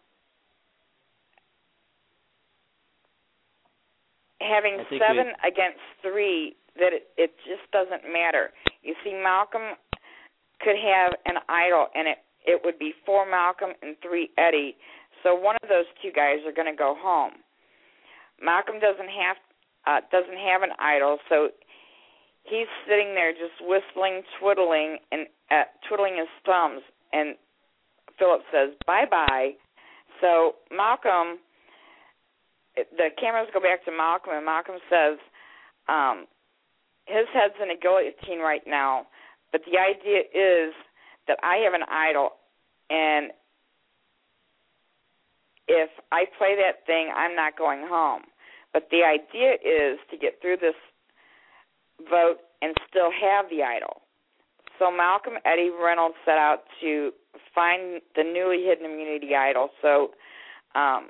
having seven we... against three, that it, it just doesn't matter. You see, Malcolm could have an idol, and it, it would be four Malcolm and three Eddie. So one of those two guys are going to go home. Malcolm doesn't have uh, doesn't have an idol, so he's sitting there just whistling, twiddling, and uh, twiddling his thumbs. And Philip says bye bye. So Malcolm, the cameras go back to Malcolm, and Malcolm says um, his head's in a guillotine right now. But the idea is that I have an idol, and if I play that thing, I'm not going home. But the idea is to get through this vote and still have the idol. So Malcolm, Eddie, Reynolds set out to find the newly hidden immunity idol so um,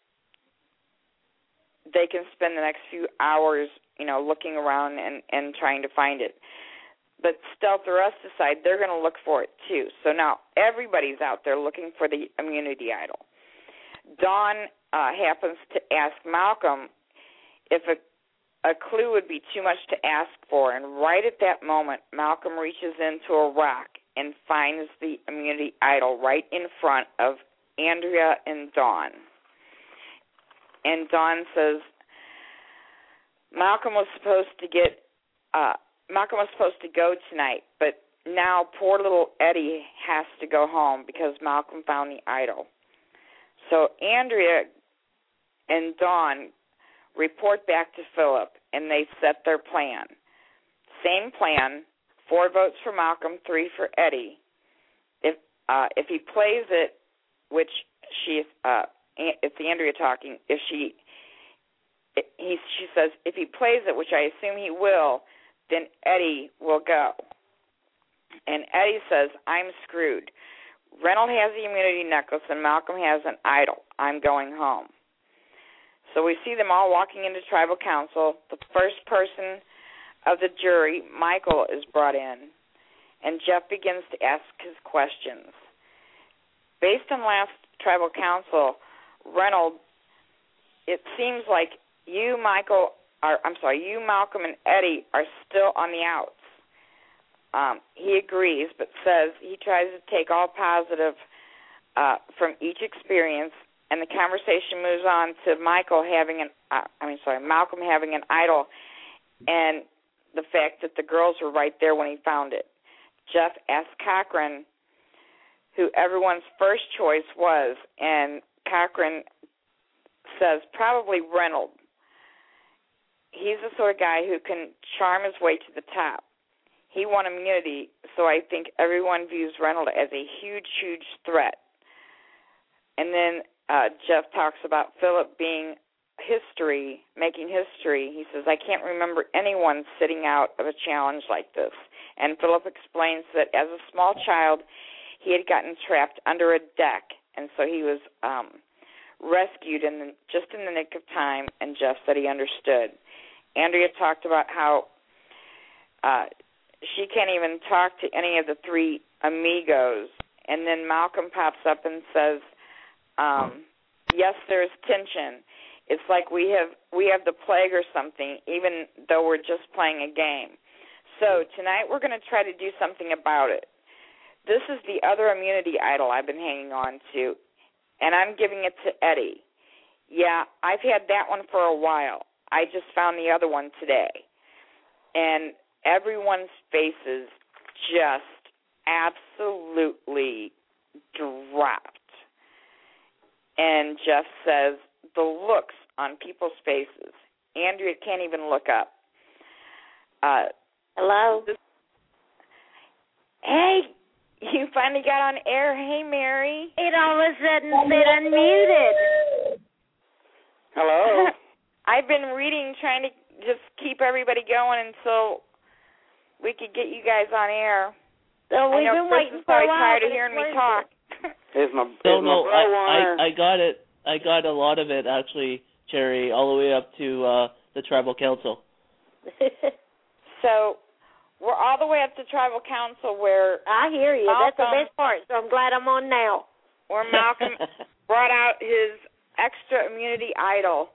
they can spend the next few hours, you know, looking around and, and trying to find it. But Stealther Us decide they're going to look for it too. So now everybody's out there looking for the immunity idol. Dawn uh, happens to ask Malcolm if a, a clue would be too much to ask for, and right at that moment, Malcolm reaches into a rock and finds the immunity idol right in front of Andrea and Dawn. And Dawn says, Malcolm was supposed to get, uh, Malcolm was supposed to go tonight, but now poor little Eddie has to go home because Malcolm found the idol. So Andrea and Dawn report back to Philip, and they set their plan. Same plan, four votes for Malcolm, three for Eddie. If uh, if he plays it, which she, uh, it's Andrea talking, if she, he, she says, if he plays it, which I assume he will, then Eddie will go. And Eddie says, I'm screwed. Reynolds has the immunity necklace, and Malcolm has an idol. I'm going home. So we see them all walking into tribal council. The first person of the jury, Michael, is brought in, and Jeff begins to ask his questions. Based on last tribal council, Reynolds, it seems like you, Michael, are, I'm sorry, you, Malcolm, and Eddie are still on the outs. Um, he agrees, but says he tries to take all positive uh, from each experience, and the conversation moves on to Michael having an, uh, I mean, sorry, Malcolm having an idol, and the fact that the girls were right there when he found it. Jeff asks Cochran who everyone's first choice was, and Cochran says probably Reynolds. He's the sort of guy who can charm his way to the top. He won immunity, so I think everyone views Reynolds as a huge, huge threat. And then uh, Jeff talks about Philip being history, making history. He says, I can't remember anyone sitting out of a challenge like this. And Philip explains that as a small child, he had gotten trapped under a deck, and so he was um, rescued in the, just in the nick of time, and Jeff said he understood. Andrea talked about how uh, she can't even talk to any of the three amigos. And then Malcolm pops up and says, um, yes, there's tension. It's like we have we have the plague or something, even though we're just playing a game. So tonight we're going to try to do something about it. This is the other immunity idol I've been hanging on to, and I'm giving it to Eddie. Yeah, I've had that one for a while. I just found the other one today. And everyone's faces just absolutely dropped. And Jeff says, the looks on people's faces. Andrea can't even look up. Uh, Hello? This, hey, you finally got on air. Hey, Mary. It all of a sudden said unmuted. Hello? I've been reading, trying to just keep everybody going until we could get you guys on air. So we've I know been Chris waiting is for a probably while. tired of hearing me talk. Is my, No, is no, my I, bro on I, I got it. I got a lot of it, actually, Jerry, all the way up to uh, the Tribal Council. So we're all the way up to Tribal Council where I hear you. Malcolm, That's the best part, so I'm glad I'm on now. Where Malcolm brought out his extra immunity idol.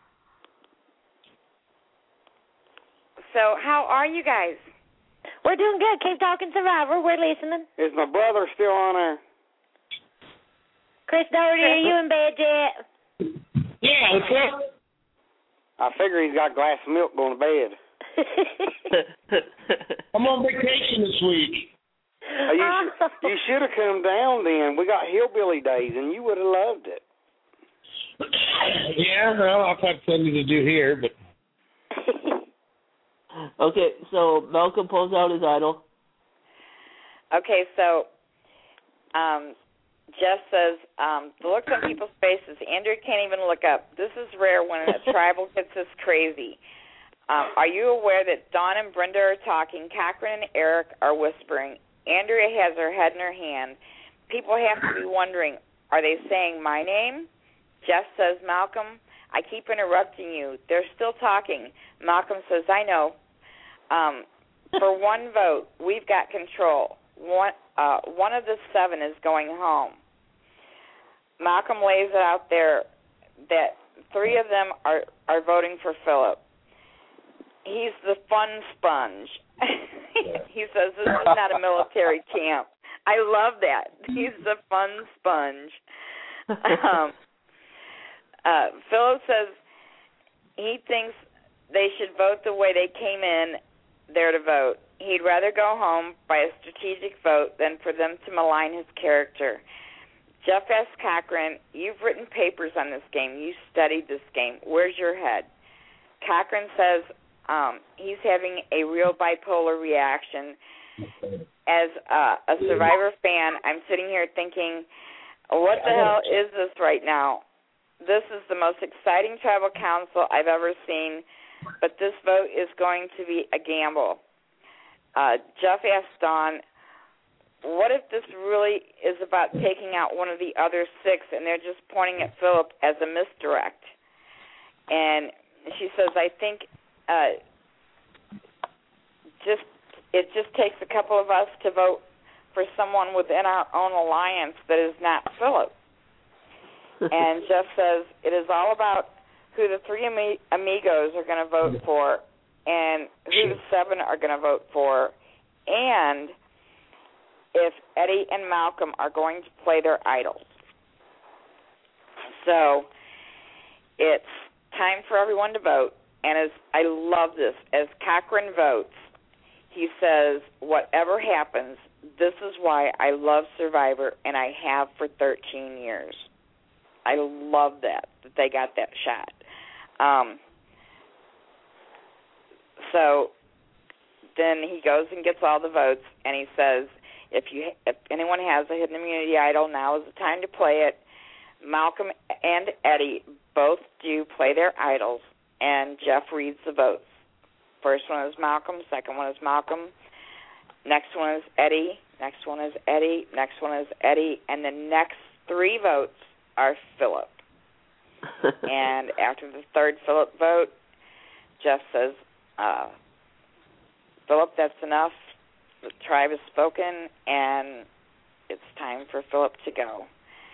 So how are you guys? We're doing good. Keep talking, Survivor. We're listening. Is my brother still on there? Chris Doherty, are you in bed yet? Yeah, what's up? I figure he's got a glass of milk going to bed. I'm on vacation this week. Uh, you, sh- you should have come down then. We got Hillbilly Days, and you would have loved it. Yeah, well, I've had plenty to do here, but... Okay, so Malcolm pulls out his idol. Okay, so um, Jeff says, um, the looks on people's faces. Andrew can't even look up. This is rare when a tribal gets this crazy. Um, are you aware that Dawn and Brenda are talking? Cochran and Eric are whispering. Andrea has her head in her hand. People have to be wondering, are they saying my name? Jeff says, Malcolm, I keep interrupting you. They're still talking. Malcolm says, I know. Um, for one vote, we've got control. One, uh, one of the seven is going home. Malcolm lays it out there that three of them are, are voting for Philip. He's the fun sponge. He says this is not a military camp. I love that. He's the fun sponge. Um, uh, Philip says he thinks they should vote the way they came in there to vote. He'd rather go home by a strategic vote than for them to malign his character. Jeff asks Cochran, you've written papers on this game. You studied this game. Where's your head? Cochran says um, he's having a real bipolar reaction. As uh, a Survivor fan, I'm sitting here thinking, what the hell is this right now? This is the most exciting tribal council I've ever seen, but this vote is going to be a gamble. Uh, Jeff asked Dawn, what if this really is about taking out one of the other six and they're just pointing at Philip as a misdirect? And she says, I think uh, just it just takes a couple of us to vote for someone within our own alliance that is not Philip. And Jeff says, it is all about who the three ami- amigos are going to vote for and who the seven are going to vote for, and if Eddie and Malcolm are going to play their idols. So it's time for everyone to vote, and as I love this, as Cochran votes, he says, whatever happens, this is why I love Survivor, and I have for thirteen years. I love that, that they got that shot. Um, so then he goes and gets all the votes, and he says, if you if anyone has a hidden immunity idol, now is the time to play it. Malcolm and Eddie both do play their idols, and Jeff reads the votes. First one is Malcolm, second one is Malcolm, next one is Eddie, next one is Eddie, next one is Eddie, and the next three votes are Philip. And after the third Philip vote, Jeff says, uh, Philip, that's enough. The tribe has spoken, and it's time for Philip to go.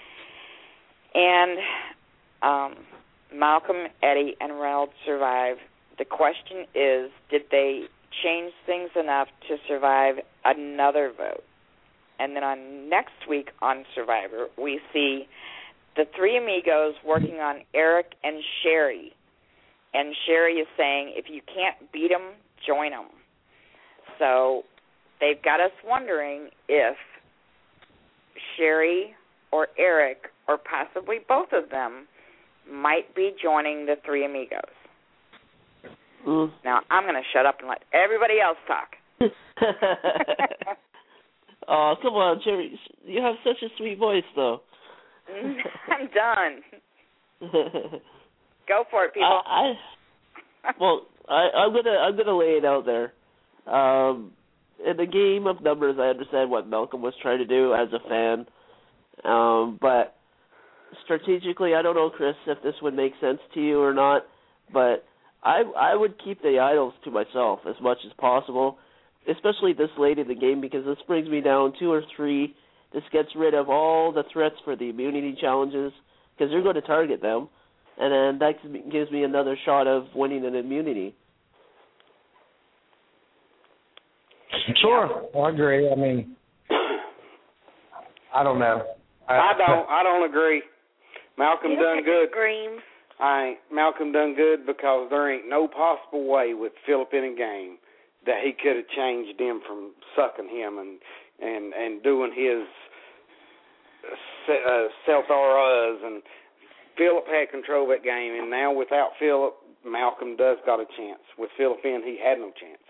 And um, Malcolm, Eddie, and Reynolds survive. The question is, did they change things enough to survive another vote? And then on next week on Survivor, we see the three amigos working on Eric and Sherry. And Sherry is saying, if you can't beat them, join them. So they've got us wondering if Sherry or Eric, or possibly both of them, might be joining the three amigos. Mm. Now, I'm going to shut up and let everybody else talk. Oh, come on, Jerry. You have such a sweet voice, though. I'm done. Go for it, people. I, I well, I, I'm gonna I'm gonna lay it out there. Um, in the game of numbers, I understand what Malcolm was trying to do as a fan, um, but strategically, I don't know, Chris, if this would make sense to you or not. But I I would keep the idols to myself as much as possible, especially this late in the game, because this brings me down two or three. This gets rid of all the threats for the immunity challenges, because they're going to target them, and then that gives me another shot of winning an immunity. Sure, I agree. I mean, I don't know. I, I don't. I don't agree. Malcolm done good. Screams. I ain't, Malcolm done good because there ain't no possible way with Philip in a game that he could have changed him from sucking him and and, and doing his uh, self-R Us. And Philip had control of that game, and now without Philip, Malcolm does got a chance. With Philip in, he had no chance.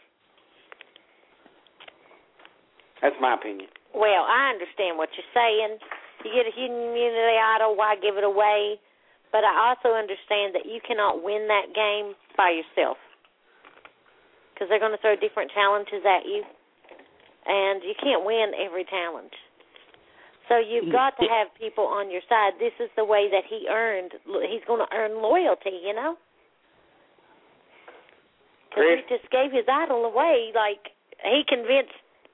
That's my opinion. Well, I understand what you're saying. You get a hidden immunity idol, why give it away? But I also understand that you cannot win that game by yourself, because they're going to throw different challenges at you, and you can't win every challenge. So you've got to have people on your side. This is the way that he earned. He's going to earn loyalty, you know? Because he just gave his idol away. Like, he convinced,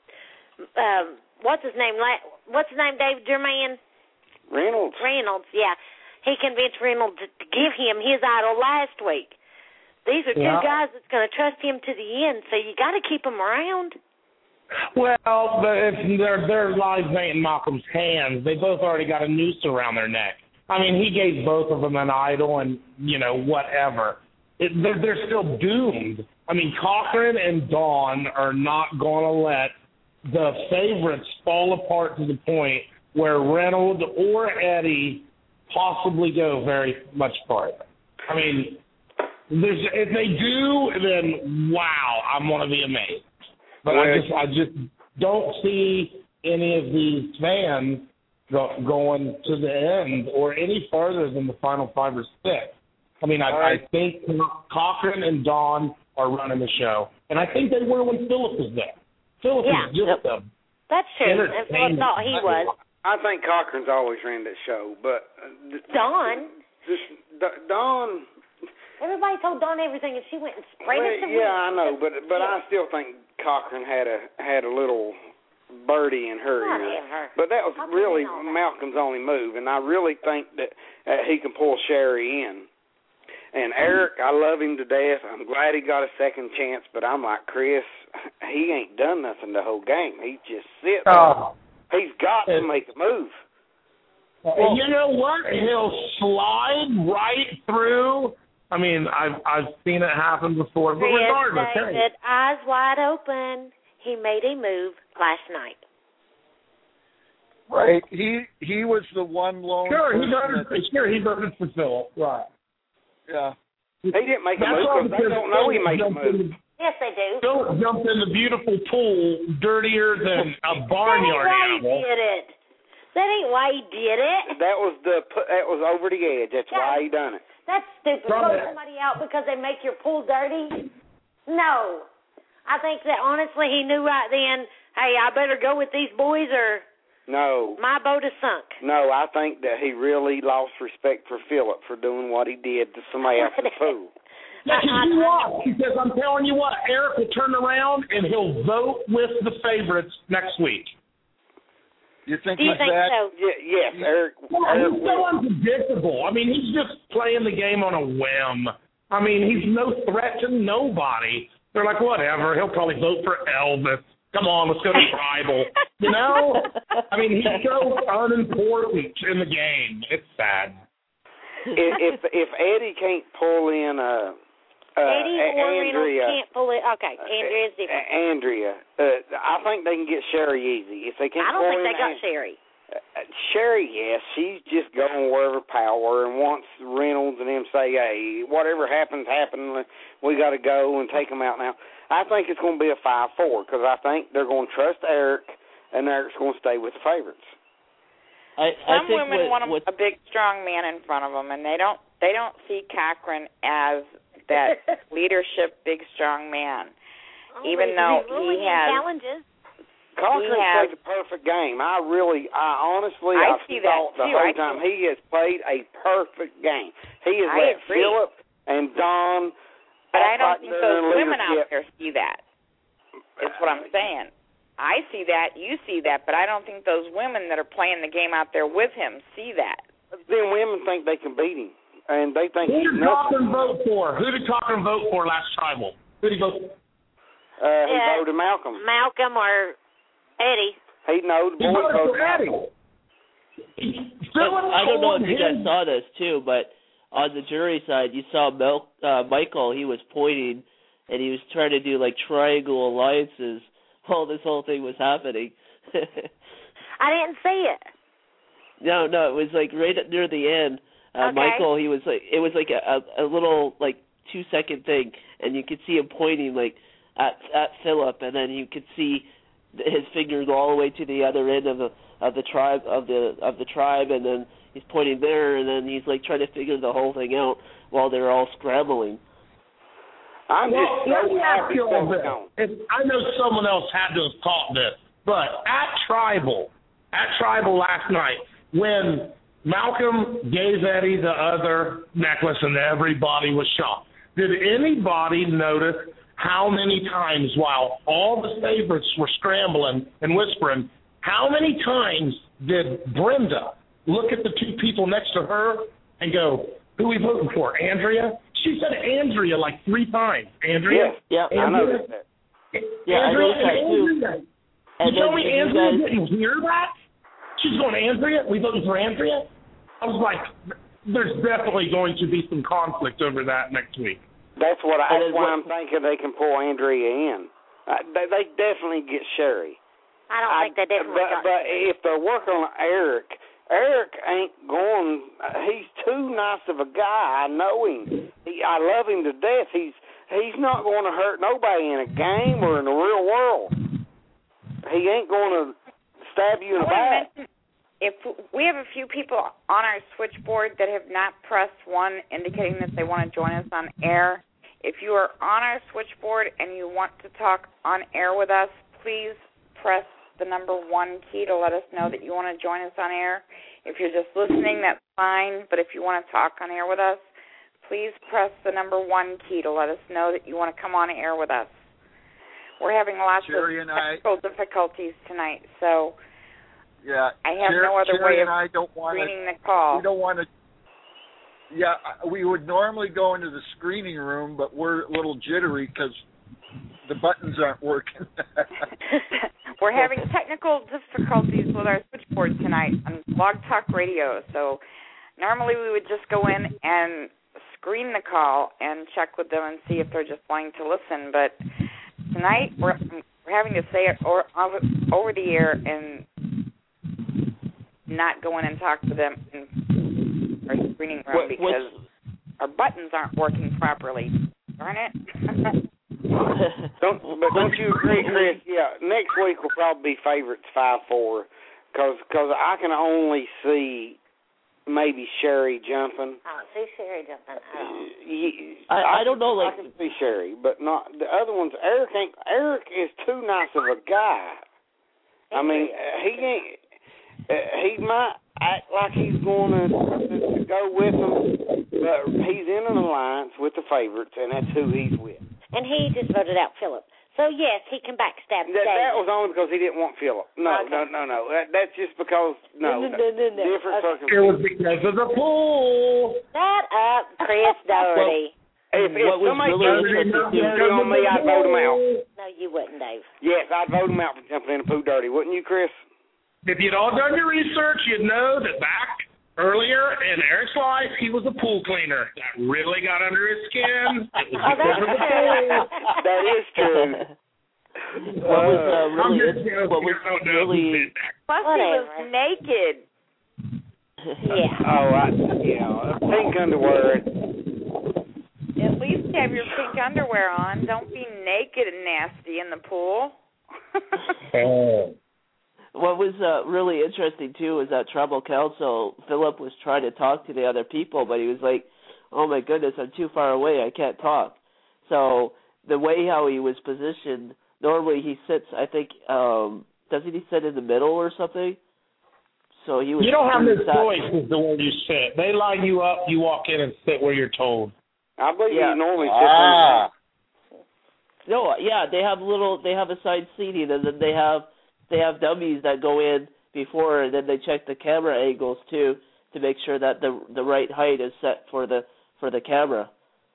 um, what's his name? What's his name, Dave Germain? Reynolds. Reynolds, yeah. He convinced Reynolds to give him his idol last week. These are two yeah. guys that's going to trust him to the end, so you got to keep them around. Well, but if their their lives ain't in Malcolm's hands, they both already got a noose around their neck. I mean, he gave both of them an idol, and you know whatever. It, they're they're still doomed. I mean, Cochran and Dawn are not going to let the favorites fall apart to the point where Reynolds or Eddie possibly go very much farther. I mean, there's, if they do, then wow, I'm going to be amazed. But I just I just don't see any of these fans go, going to the end or any farther than the final five or six. I mean, I, right. I think Cochran and Dawn are running the show, and I think they were when Philip was there. Philip yeah. is just a That's true. That's what I thought he was. I think Cochran's always ran that show, but uh, Dawn. Just Dawn. Everybody told Dawn everything, and she went and sprayed well, it to Yeah, I know, but but yeah. I still think Cochran had a had a little birdie in her ear. But that was really Malcolm's only move, and I really think that uh, he can pull Sherry in. And Eric, I love him to death. I'm glad he got a second chance, but I'm like Chris, he ain't done nothing the whole game. He just sits there. Oh. He's got to make a move. Well, you know what? He'll slide right through. I mean, I've I've seen it happen before, but Chris regardless, David, hey. eyes wide open. He made a move last night. Right. He he was the one lone. Sure, he voted. For, sure, he voted for Philip. Right. Yeah. He didn't make a move because they don't know he made a move. Yes, they do. Philip jumped in the beautiful pool, dirtier than a barnyard that ain't animal. why he did it. That ain't why he did it. That was the that was over the edge. That's that, why he done it. That's stupid. Throw somebody out because they make your pool dirty? No. I think that honestly he knew right then, hey, I better go with these boys or no. my boat is sunk. No, I think that he really lost respect for Philip for doing what he did to somebody else in the pool. Yeah, because you watch. Because I'm telling you what, Eric will turn around and he'll vote with the favorites next week. You think Do you he's think that? so? Yeah, yes, Eric. Well, Eric he's so unpredictable. I mean, he's just playing the game on a whim. I mean, he's no threat to nobody. They're like, whatever. He'll probably vote for Elvis. Come on, let's go to tribal. You know? I mean, he's so unimportant in the game. It's sad. if, if if Eddie can't pull in uh, uh, Eddie or Andrea, Reynolds can't pull it. Okay, Andrea's different. Uh, Andrea, uh, I think they can get Sherry easy. If they can't I don't pull think in they got An- Sherry. Uh, Sherry, yes, she's just going wherever power, and once Reynolds and them say, hey, whatever happens, happen, we got to go and take them out now. I think it's going to be a five four because I think they're going to trust Eric, and Eric's going to stay with the favorites. I, I Some think women what, want what, a big, strong man in front of them, and they don't. They don't see Cochran as that leadership, big, strong man, Oh, even he's though ruling he has. challenges. Cochran He has- played a perfect game. I really, I honestly, I I see that, thought the too. whole I time see- he has played a perfect game. He has I let agree. Phillip and Don. But I act don't like think they're those in women out leadership. there see that. That's what I'm saying. I see that, you see that, but I don't think those women that are playing the game out there with him see that. Then women think they can beat him, and they think Who he's did nothing. Cochran vote for? Who did Cochran vote for last tribal? Who did he vote for? Uh, he Yeah. voted Malcolm. Malcolm or Eddie. He knows the He boys voted voted for Eddie. Malcolm. Philip I don't know if told you guys him- saw this too, but on the jury side, you saw Mel, uh, Michael. He was pointing, and he was trying to do like triangle alliances while this whole thing was happening. I didn't see it. No, no, it was like right at- near the end. Uh, Okay. Michael, he was like, it was like a, a, a little like two second thing, and you could see him pointing like at at Philip, and then you could see his finger go all the way to the other end of the of the tribe of the of the tribe, and then he's pointing there, and then he's like trying to figure the whole thing out while they're all scrambling. I'm Well, just let so me ask happy you all Phil's this. gone. And I know someone else had to have caught this, but at Tribal, at Tribal last night, when Malcolm gave Eddie the other necklace and everybody was shocked, did anybody notice how many times while all the favorites were scrambling and whispering, how many times did Brenda look at the two people next to her and go, who are we voting for, Andrea? She said Andrea like three times. Andrea? Yeah, I know Andrea? that. Yeah, I Andrea, noticed that too. Andrea. And You tell then me did you Andrea guys- didn't hear that? She's going, Andrea? We voting for Andrea? I was like, there's definitely going to be some conflict over that next week. That's what. I, And that's then why what- I'm thinking they can pull Andrea in. Uh, they, they definitely get Sherry. I don't think they definitely But, got but if they're working on Eric, Eric ain't going. He's too nice of a guy. I know him. He, I love him to death. He's he's not going to hurt nobody in a game or in the real world. He ain't going to stab you in the I wanna back. mention, if we have a few people on our switchboard that have not pressed one indicating that they want to join us on air, if you are on our switchboard and you want to talk on air with us, please press the number one key to let us know that you want to join us on air. If you're just listening, that's fine, but if you want to talk on air with us, please press the number one key to let us know that you want to come on air with us. We're having lots Sherry of and I- technical difficulties tonight, so Yeah, I have Sherry, no other Sherry way and of I don't want to. screening the call. We don't want to. Yeah, we would normally go into the screening room, but we're a little jittery because the buttons aren't working. We're having technical difficulties with our switchboard tonight on Blog Talk Radio. So normally we would just go in and screen the call and check with them and see if they're just wanting to listen. But tonight we're, we're having to say it over, over the air and not go in and talk to them in our screening room What- because our buttons aren't working properly. Darn it. Don't, but don't you agree, Chris? Yeah, next week will probably be favorites five four, because cause I can only see maybe Sherry jumping. I don't see Sherry jumping. I don't. Ye- I, I don't know, I like can see Sherry, but not the other ones. Eric ain't. Eric is too nice of a guy. I mean, uh, he ain't. Uh, he might act like he's going to, to go with them, but he's in an alliance with the favorites, and that's who he's with. And he just voted out Philip. So, yes, he can backstab That, Dave. that was only because he didn't want Philip. No, Okay. no, no, no. That, that's just because, no, No, no, no, no, no. different Okay. circumstances. It was because of the pool. Shut up, Chris Doherty. If, if What was somebody really jumped interesting in on me, I'd vote him out. No, you wouldn't, Dave. Yes, I'd vote him out for jumping in the pool dirty, wouldn't you, Chris? If you'd all done your research, you'd know that back earlier in Eric's life, he was a pool cleaner. That really got under his skin. It was Oh, because that's of the true. pool. That is true. what was uh, I'm really just joking. what was I don't know who really did that. Plus, he Whatever. was naked. Yeah. Oh, I, yeah, pink underwear. At least have your pink underwear on. Don't be naked and nasty in the pool. Oh. What was uh, really interesting, too, was that tribal council, Philip was trying to talk to the other people, but he was like, oh, my goodness, I'm too far away. I can't talk. So the way how he was positioned, normally he sits, I think, um, doesn't he sit in the middle or something? So he was. You don't have he was this sat- voice is the way you sit. They line you up, you walk in and sit where you're told. I believe Yeah. he normally sits Ah. No, yeah, they have little, they have assigned seating, and then they have, they have dummies that go in before, and then they check the camera angles too to make sure that the the right height is set for the for the camera.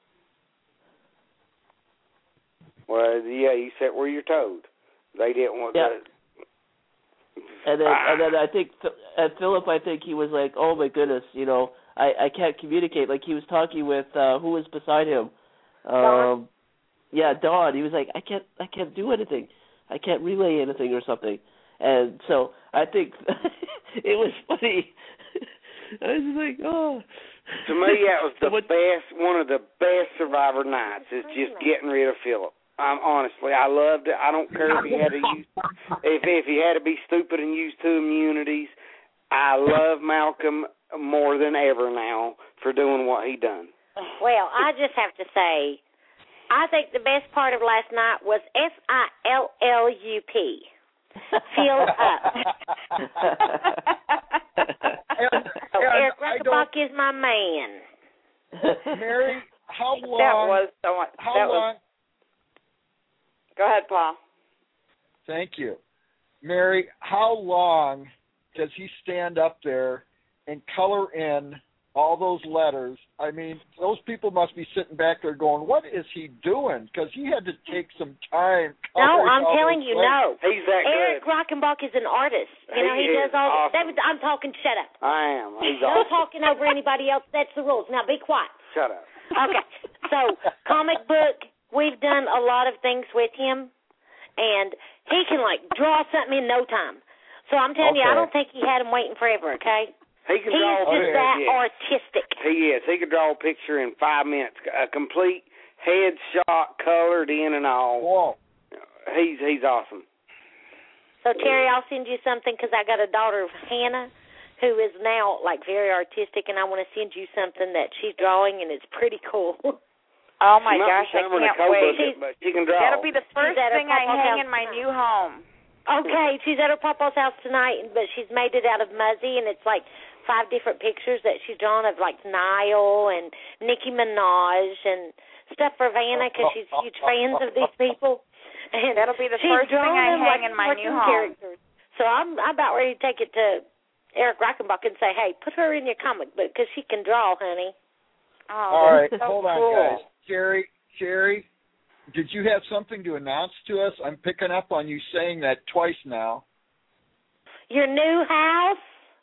Well, yeah, you sit where you're told. They didn't want Yeah. that. And then, Ah. and then I think, and Philip, I think he was like, "Oh my goodness, you know, I, I can't communicate." Like he was talking with uh, who was beside him. Um, Dawn? Yeah, Dawn. He was like, "I can't, I can't do anything. I can't relay anything or something." And so I think it was funny. I was just like, "Oh." To me, that was the What- best, one of the best Survivor nights. Is just getting rid of Philip. Um, honestly, I loved it. I don't care if he had to use, if if he had to be stupid and use two immunities. I love Malcolm more than ever now for doing what he done. Well, I just have to say, I think the best part of last night was F I L L U P. Fill up. And, So and Eric I Ruckenbach don't, is my man. Mary, how long? That was so much. How that long? Was, go ahead, Paul. Thank you, Mary. How long does he stand up there and color in all those letters? I mean, those people must be sitting back there going, "What is he doing?" Because he had to take some time. No, coloring I'm all telling those you, letters. no. He's that Eric good. Ruckenbach is an artist. You know, He he, is does all. awesome. That was, I'm talking. Shut up. I am. He's No awesome. talking over anybody else. That's the rules. Now be quiet. Shut up. Okay. So, comic book, we've done a lot of things with him, and he can, like, draw something in no time. So I'm telling you, I Okay. don't think he had him waiting forever, okay? He can He's draw a just picture. that yes. artistic. He is. He could draw a picture in five minutes, a complete headshot, colored in and all. Whoa. He's he's awesome. So, Terry, I'll send you something because I got a daughter, Hannah, who is now, like, very artistic, and I want to send you something that she's drawing, and it's pretty cool. Oh my She might be gosh, I covering a can't coat wait. bucket, but she can draw. That'll be the first at her thing I papa's hang house in my tonight. new home. Okay, she's at her papa's house tonight, but she's made it out of Muzzy, and it's like five different pictures that she's drawn of like Niall and Nicki Minaj and stuff for Vanna because she's huge fans of these people. And That'll be the she's first thing drawn I them hang like in my new cartoon home. characters. So I'm, I'm about ready to take it to Eric Reichenbach and say, hey, put her in your comic book because she can draw, honey. Oh, All right, that's so hold on, cool. guys. Jerry, Jerry, did you have something to announce to us? I'm picking up on you saying that twice now. Your new house?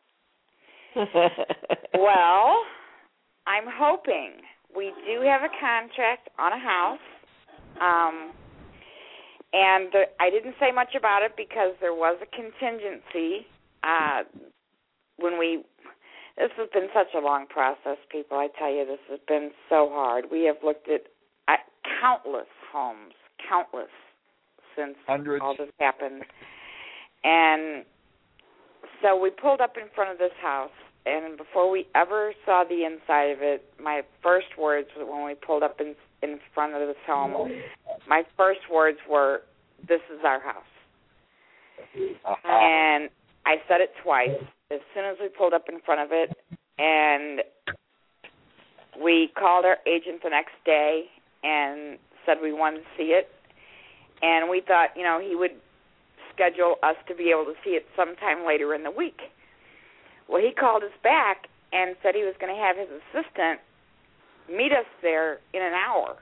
Well, I'm hoping. We do have a contract on a house. Um, and the, I didn't say much about it because there was a contingency. Uh, when we, this has been such a long process, people. I tell you, this has been so hard. We have looked at, at countless homes, countless, since Hundreds. all this happened. And so we pulled up in front of this house, and before we ever saw the inside of it, my first words when we pulled up in in front of this home, my first words were, "This is our house." Uh-huh. And I said it twice as soon as we pulled up in front of it, and we called our agent the next day and said we wanted to see it, and we thought, you know, he would schedule us to be able to see it sometime later in the week. Well, he called us back and said he was going to have his assistant meet us there in an hour.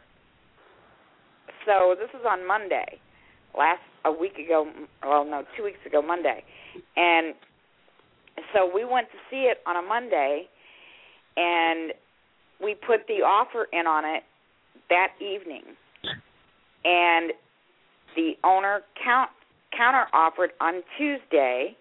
So this was on Monday, last a week ago, well, no, two weeks ago, Monday. And so we went to see it on a Monday, and we put the offer in on it that evening. And the owner count, counter-offered on Tuesday,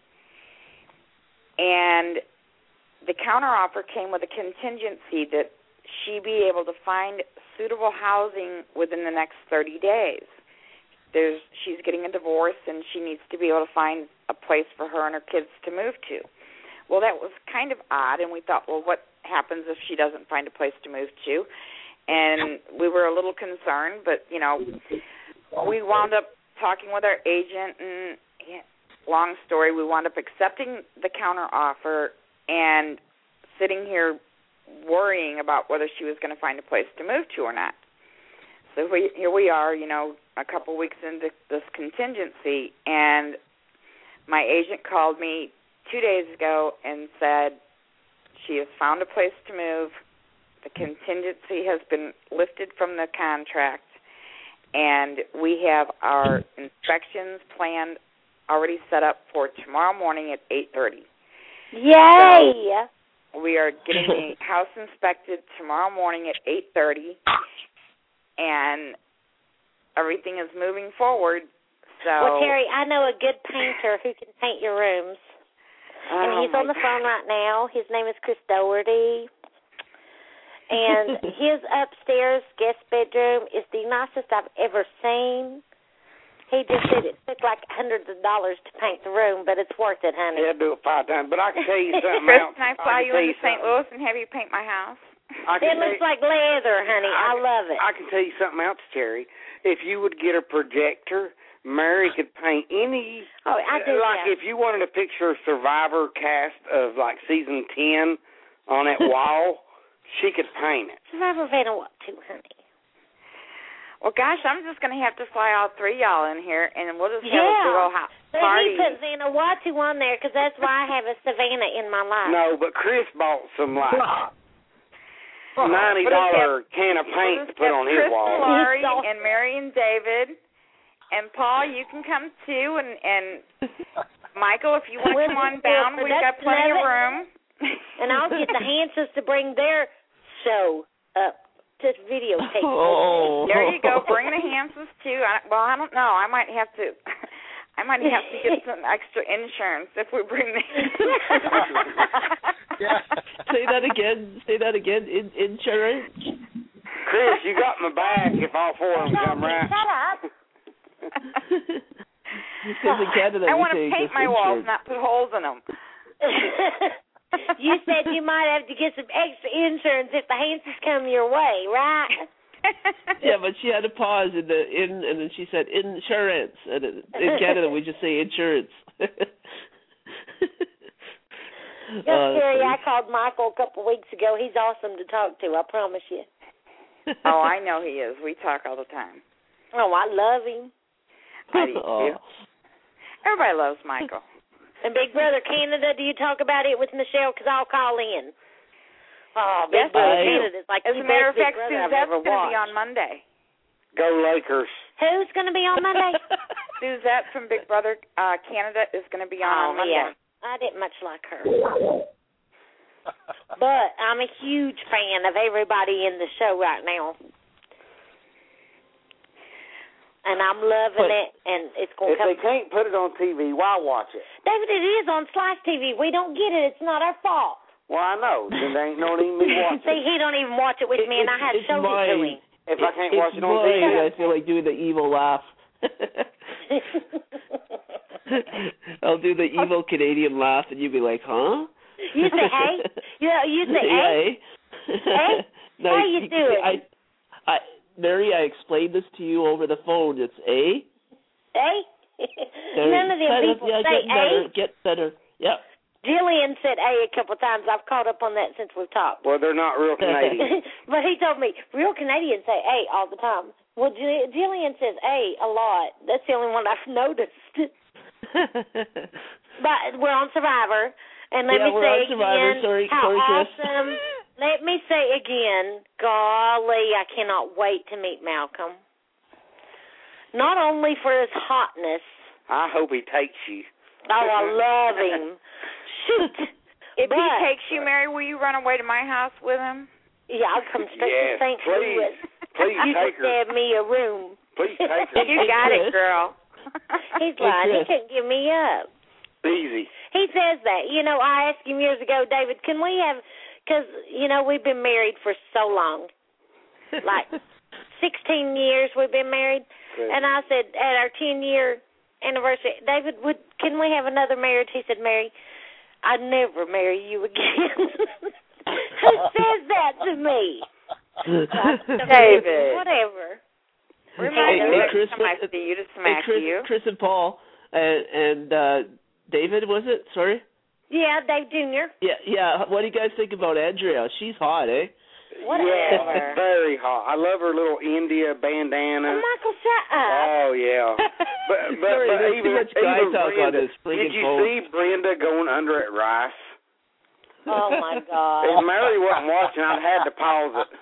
and the counter-offer came with a contingency that she be able to find suitable housing within the next thirty days. There's, she's getting a divorce, and she needs to be able to find a place for her and her kids to move to. Well, that was kind of odd, and we thought, well, what happens if she doesn't find a place to move to? And we were a little concerned, but, you know, we wound up talking with our agent, and yeah, long story, we wound up accepting the counteroffer and sitting here worrying about whether she was going to find a place to move to or not. So we, here we are, you know, a couple weeks into this contingency, and my agent called me two days ago and said she has found a place to move. The contingency has been lifted from the contract, and we have our inspections planned, already set up for tomorrow morning at eight thirty. Yay! So we are getting the house inspected tomorrow morning at eight thirty, and everything is moving forward. So, well, Terry, I know a good painter who can paint your rooms. Oh, and he's on the God. phone right now. His name is Chris Doherty. And his upstairs guest bedroom is the nicest I've ever seen. He just said it took like hundreds of dollars to paint the room, but it's worth it, honey. Yeah, do it five times. But I can tell you something Chris, else. can I fly I you can into tell Saint something. Louis and have you paint my house? I It looks tell, like leather, honey. I, I love it. I can tell you something else, Terry. If you would get a projector, Mary could paint any. Oh, I do. Like yeah. if you wanted a picture of Survivor cast of like season ten on that wall, she could paint it. Survivor Vanuatu, honey. Well, gosh, I'm just going to have to fly all three y'all in here, and we'll just have Yeah. a big old house But party. he put Vanuatu on there because that's why I have a Savannah in my life. No, but Chris bought some like We'll ninety just dollar have- can of paint we'll to just put have on his Chris wall. Laurie and Mary and David, and Paul, you can come too, and and Michael, if you want to come on down, we've got plenty of room. And I'll get the Hansons to bring their show up to videotape. Oh. There you go. Bring the Hansons too. I, well, I don't know. I might have to. I might have to get some extra insurance if we bring the. Yeah. Say that again. Say that again. In, insurance. Chris, you got my back if all four of them come right. Shut up. Because in Canada, I we want to say paint just my walls, insurance. not put holes in them. You said you might have to get some extra insurance if the Hansons come your way, right? Yeah, but she had to pause in the in, and then she said insurance. And in in Canada, we just say insurance. Yes, Uh, Terry, so- I called Michael a couple weeks ago. He's awesome to talk to, I promise you. Oh, I know he is. We talk all the time. Oh, I love him. I do Oh. too. Everybody loves Michael. And Big Brother Canada, do you talk about it with Michelle? Because I'll call in. Oh, Big Yes, Brother I- Canada is like As the a matter of best fact, Big Brother I've Suzette's ever going to be watched. on Monday. Go Lakers. Who's going to be on Monday? Suzette from Big Brother uh, Canada is going to be on Oh, on Monday. yeah. I didn't much like her. But I'm a huge fan of everybody in the show right now. And I'm loving But it, and it's going If to come. they can't put it on T V, why watch it? David, it is on Slice T V. We don't get it. It's not our fault. Well, I know. Then there ain't no need me watching See, it. he don't even watch it with It- me, and I it's- had it's showed it to mine. him. If I can't it's watch it on T mine, V. I feel like doing the evil laugh. I'll do the evil Canadian laugh, and you'll be like, huh? You say, hey? You, you say, yeah, hey? Hey? No, How you see, doing? I, I, Mary, I explained this to you over the phone. It's A. Hey? There, None of them kind people yeah, say, get better, hey? get better. A a couple times. I've caught up on that since we've talked. Well, they're not real Canadian. But he told me real Canadians say A all the time. Well, Jillian says A a lot. That's the only one I've noticed. But we're on Survivor, and let yeah, me say again, Sorry, how Sorry, awesome. Let me say again, golly, I cannot wait to meet Malcolm. Not only for his hotness. I hope he takes you. Oh, I love him. Shoot. If but, he takes you, Mary, will you run away to my house with him? Yeah, I'll come straight yes, to Saint please. Louis. Please you take just her. have me a room. Please take her. You got it, girl. He's lying. He couldn't give me up. Easy. He says that. You know, I asked him years ago, David, can we have, because, you know, we've been married for so long. Like sixteen years we've been married. Good. And I said, at our ten-year anniversary, David, would can we have another marriage? He said, Mary, I'd never marry you again. Who says that to me? David. Whatever. Remind hey, me hey, next Chris, time I see you to smack hey, Chris, you. Chris and Paul and, and uh, David, was it? Sorry? Yeah, Dave Junior Yeah, yeah. What do you guys think about Andrea? She's hot, eh? Whatever. Yeah, very hot. I love her little India bandana. Oh, Michael, shut up. Oh, yeah. But, but, Sorry, but there's even, too much guy even talk Brenda, on this did you phone. see Brenda going under at Rice? Oh, my God. If Mary wasn't watching, I'd had to pause it.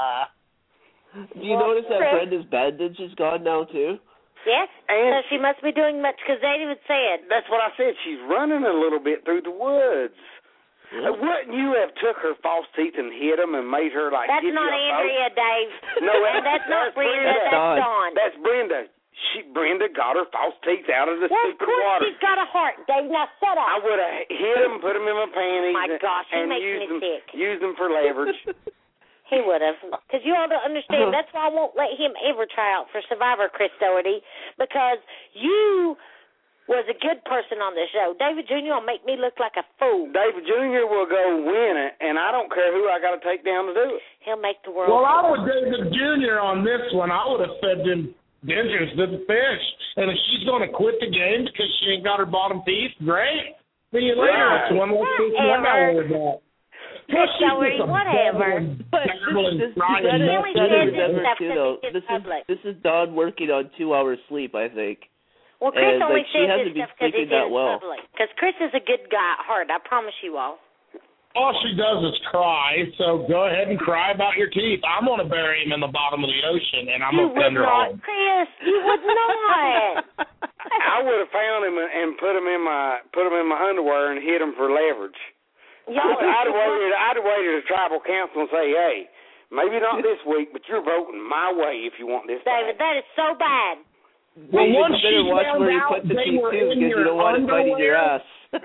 Do you Well, notice that Chris- Brenda's bandage is gone now, too? Yes, And so she must be doing much, because David said. That's what I said. She's running a little bit through the woods. Uh, wouldn't you have took her false teeth and hit them and made her like? That's give not you a Andrea, Dave. No, and that's not that's Brenda. Brenda. That's Dawn. That's Brenda. She Brenda got her false teeth out of the Well, of stupid course water. she's got a heart, Dave. Now shut up. I would have hit them, put them in my panties, My and, gosh, he and makes used me them, sick. used them for leverage. He would have. Because you ought to understand, that's why I won't let him ever try out for Survivor, Chris Doherty, because you was a good person on the show. David Junior will make me look like a fool. David Junior will go win it, and I don't care who I got to take down to do it. He'll make the world. Well, I was David Junior on this one. I would have fed them dentures to the fish. And if she's going to quit the game because she ain't got her bottom teeth, great. See you later. Right. That's one less thing to wonder about. Chris Doherty, whatever. But this, this, that is, really that says is this ever stuff too, 'cause though. it's This is, public. this is Dawn working on two hours sleep, I think. Well, Chris and, only like, she says hasn't this been stuff because sleeping it's that in well. public. Because Chris is a good guy at heart, I promise you all. All she does is cry, so go ahead and cry about your teeth. I'm going to bury him in the bottom of the ocean, and I'm You going to send would her not, home. Chris. You would not. I would have found him and- and put him in my put him in my underwear and hit him for leverage. Y'all I'd, I'd have waited. I'd have waited to tribal council and say, "Hey, maybe not this week, but you're voting my way if you want this." David, that is so bad. Well, you once better she watch found where you out put the they teeth, were too, in because you your don't want it biting your underwear- ass.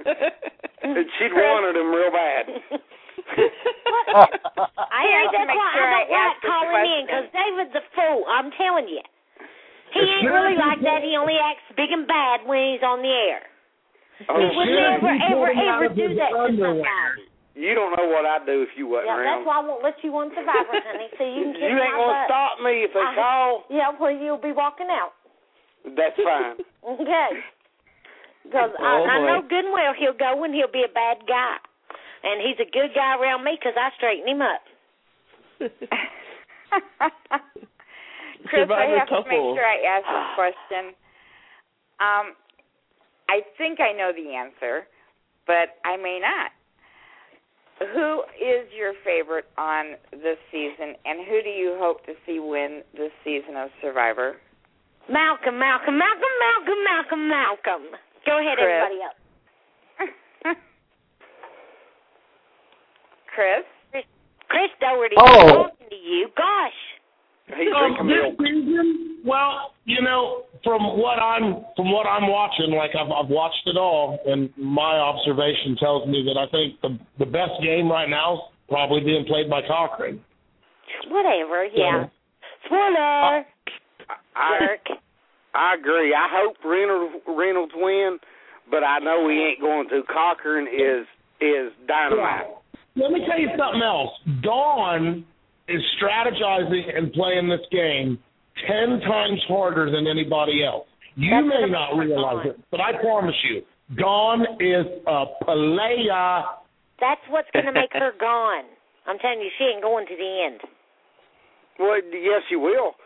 She'd wanted him real bad. I See, have to that's make why sure I I don't like ask this calling in, question. because David's a fool. I'm telling you. He As ain't soon really as you like that. put- He only acts big and bad when he's on the air. Oh, He would As soon as never, you pull ever, him out ever of do his that to underwear. somebody. you don't know what I'd do if you wasn't Yeah, around. that's why I won't let you on Survivor, honey. So you can kick You ain't my gonna butt. stop me if they I- call. Yeah, well, you'll be walking out. That's fine. Okay. Because Oh, I, I boy. know good and well he'll go and he'll be a bad guy. And he's a good guy around me because I straighten him up. Chris, I Survivor have to make couple. sure I ask this question. Um, I think I know the answer, but I may not. Who is your favorite on this season, and who do you hope to see win this season of Survivor? Malcolm, Malcolm, Malcolm, Malcolm, Malcolm, Malcolm. Go ahead, Chris. everybody else. Chris? Chris Doherty, Oh. I'm talking to you. Gosh. He's Um, drinking this milk. season, well, you know, from what I'm from what I'm watching, like I've I've watched it all, and my observation tells me that I think the the best game right now is probably being played by Cochran. Whatever, yeah. So, Spoiler. I, Jerk. I agree. I hope Reynolds, Reynolds win, but I know he ain't going to. Cochran is is dynamite. Let me tell you something else. Dawn is strategizing and playing this game ten times harder than anybody else. You That's may what not I'm realize on. it, but I promise you, Dawn is a player. That's what's going to make her gone. I'm telling you, she ain't going to the end. Well, yes, you will.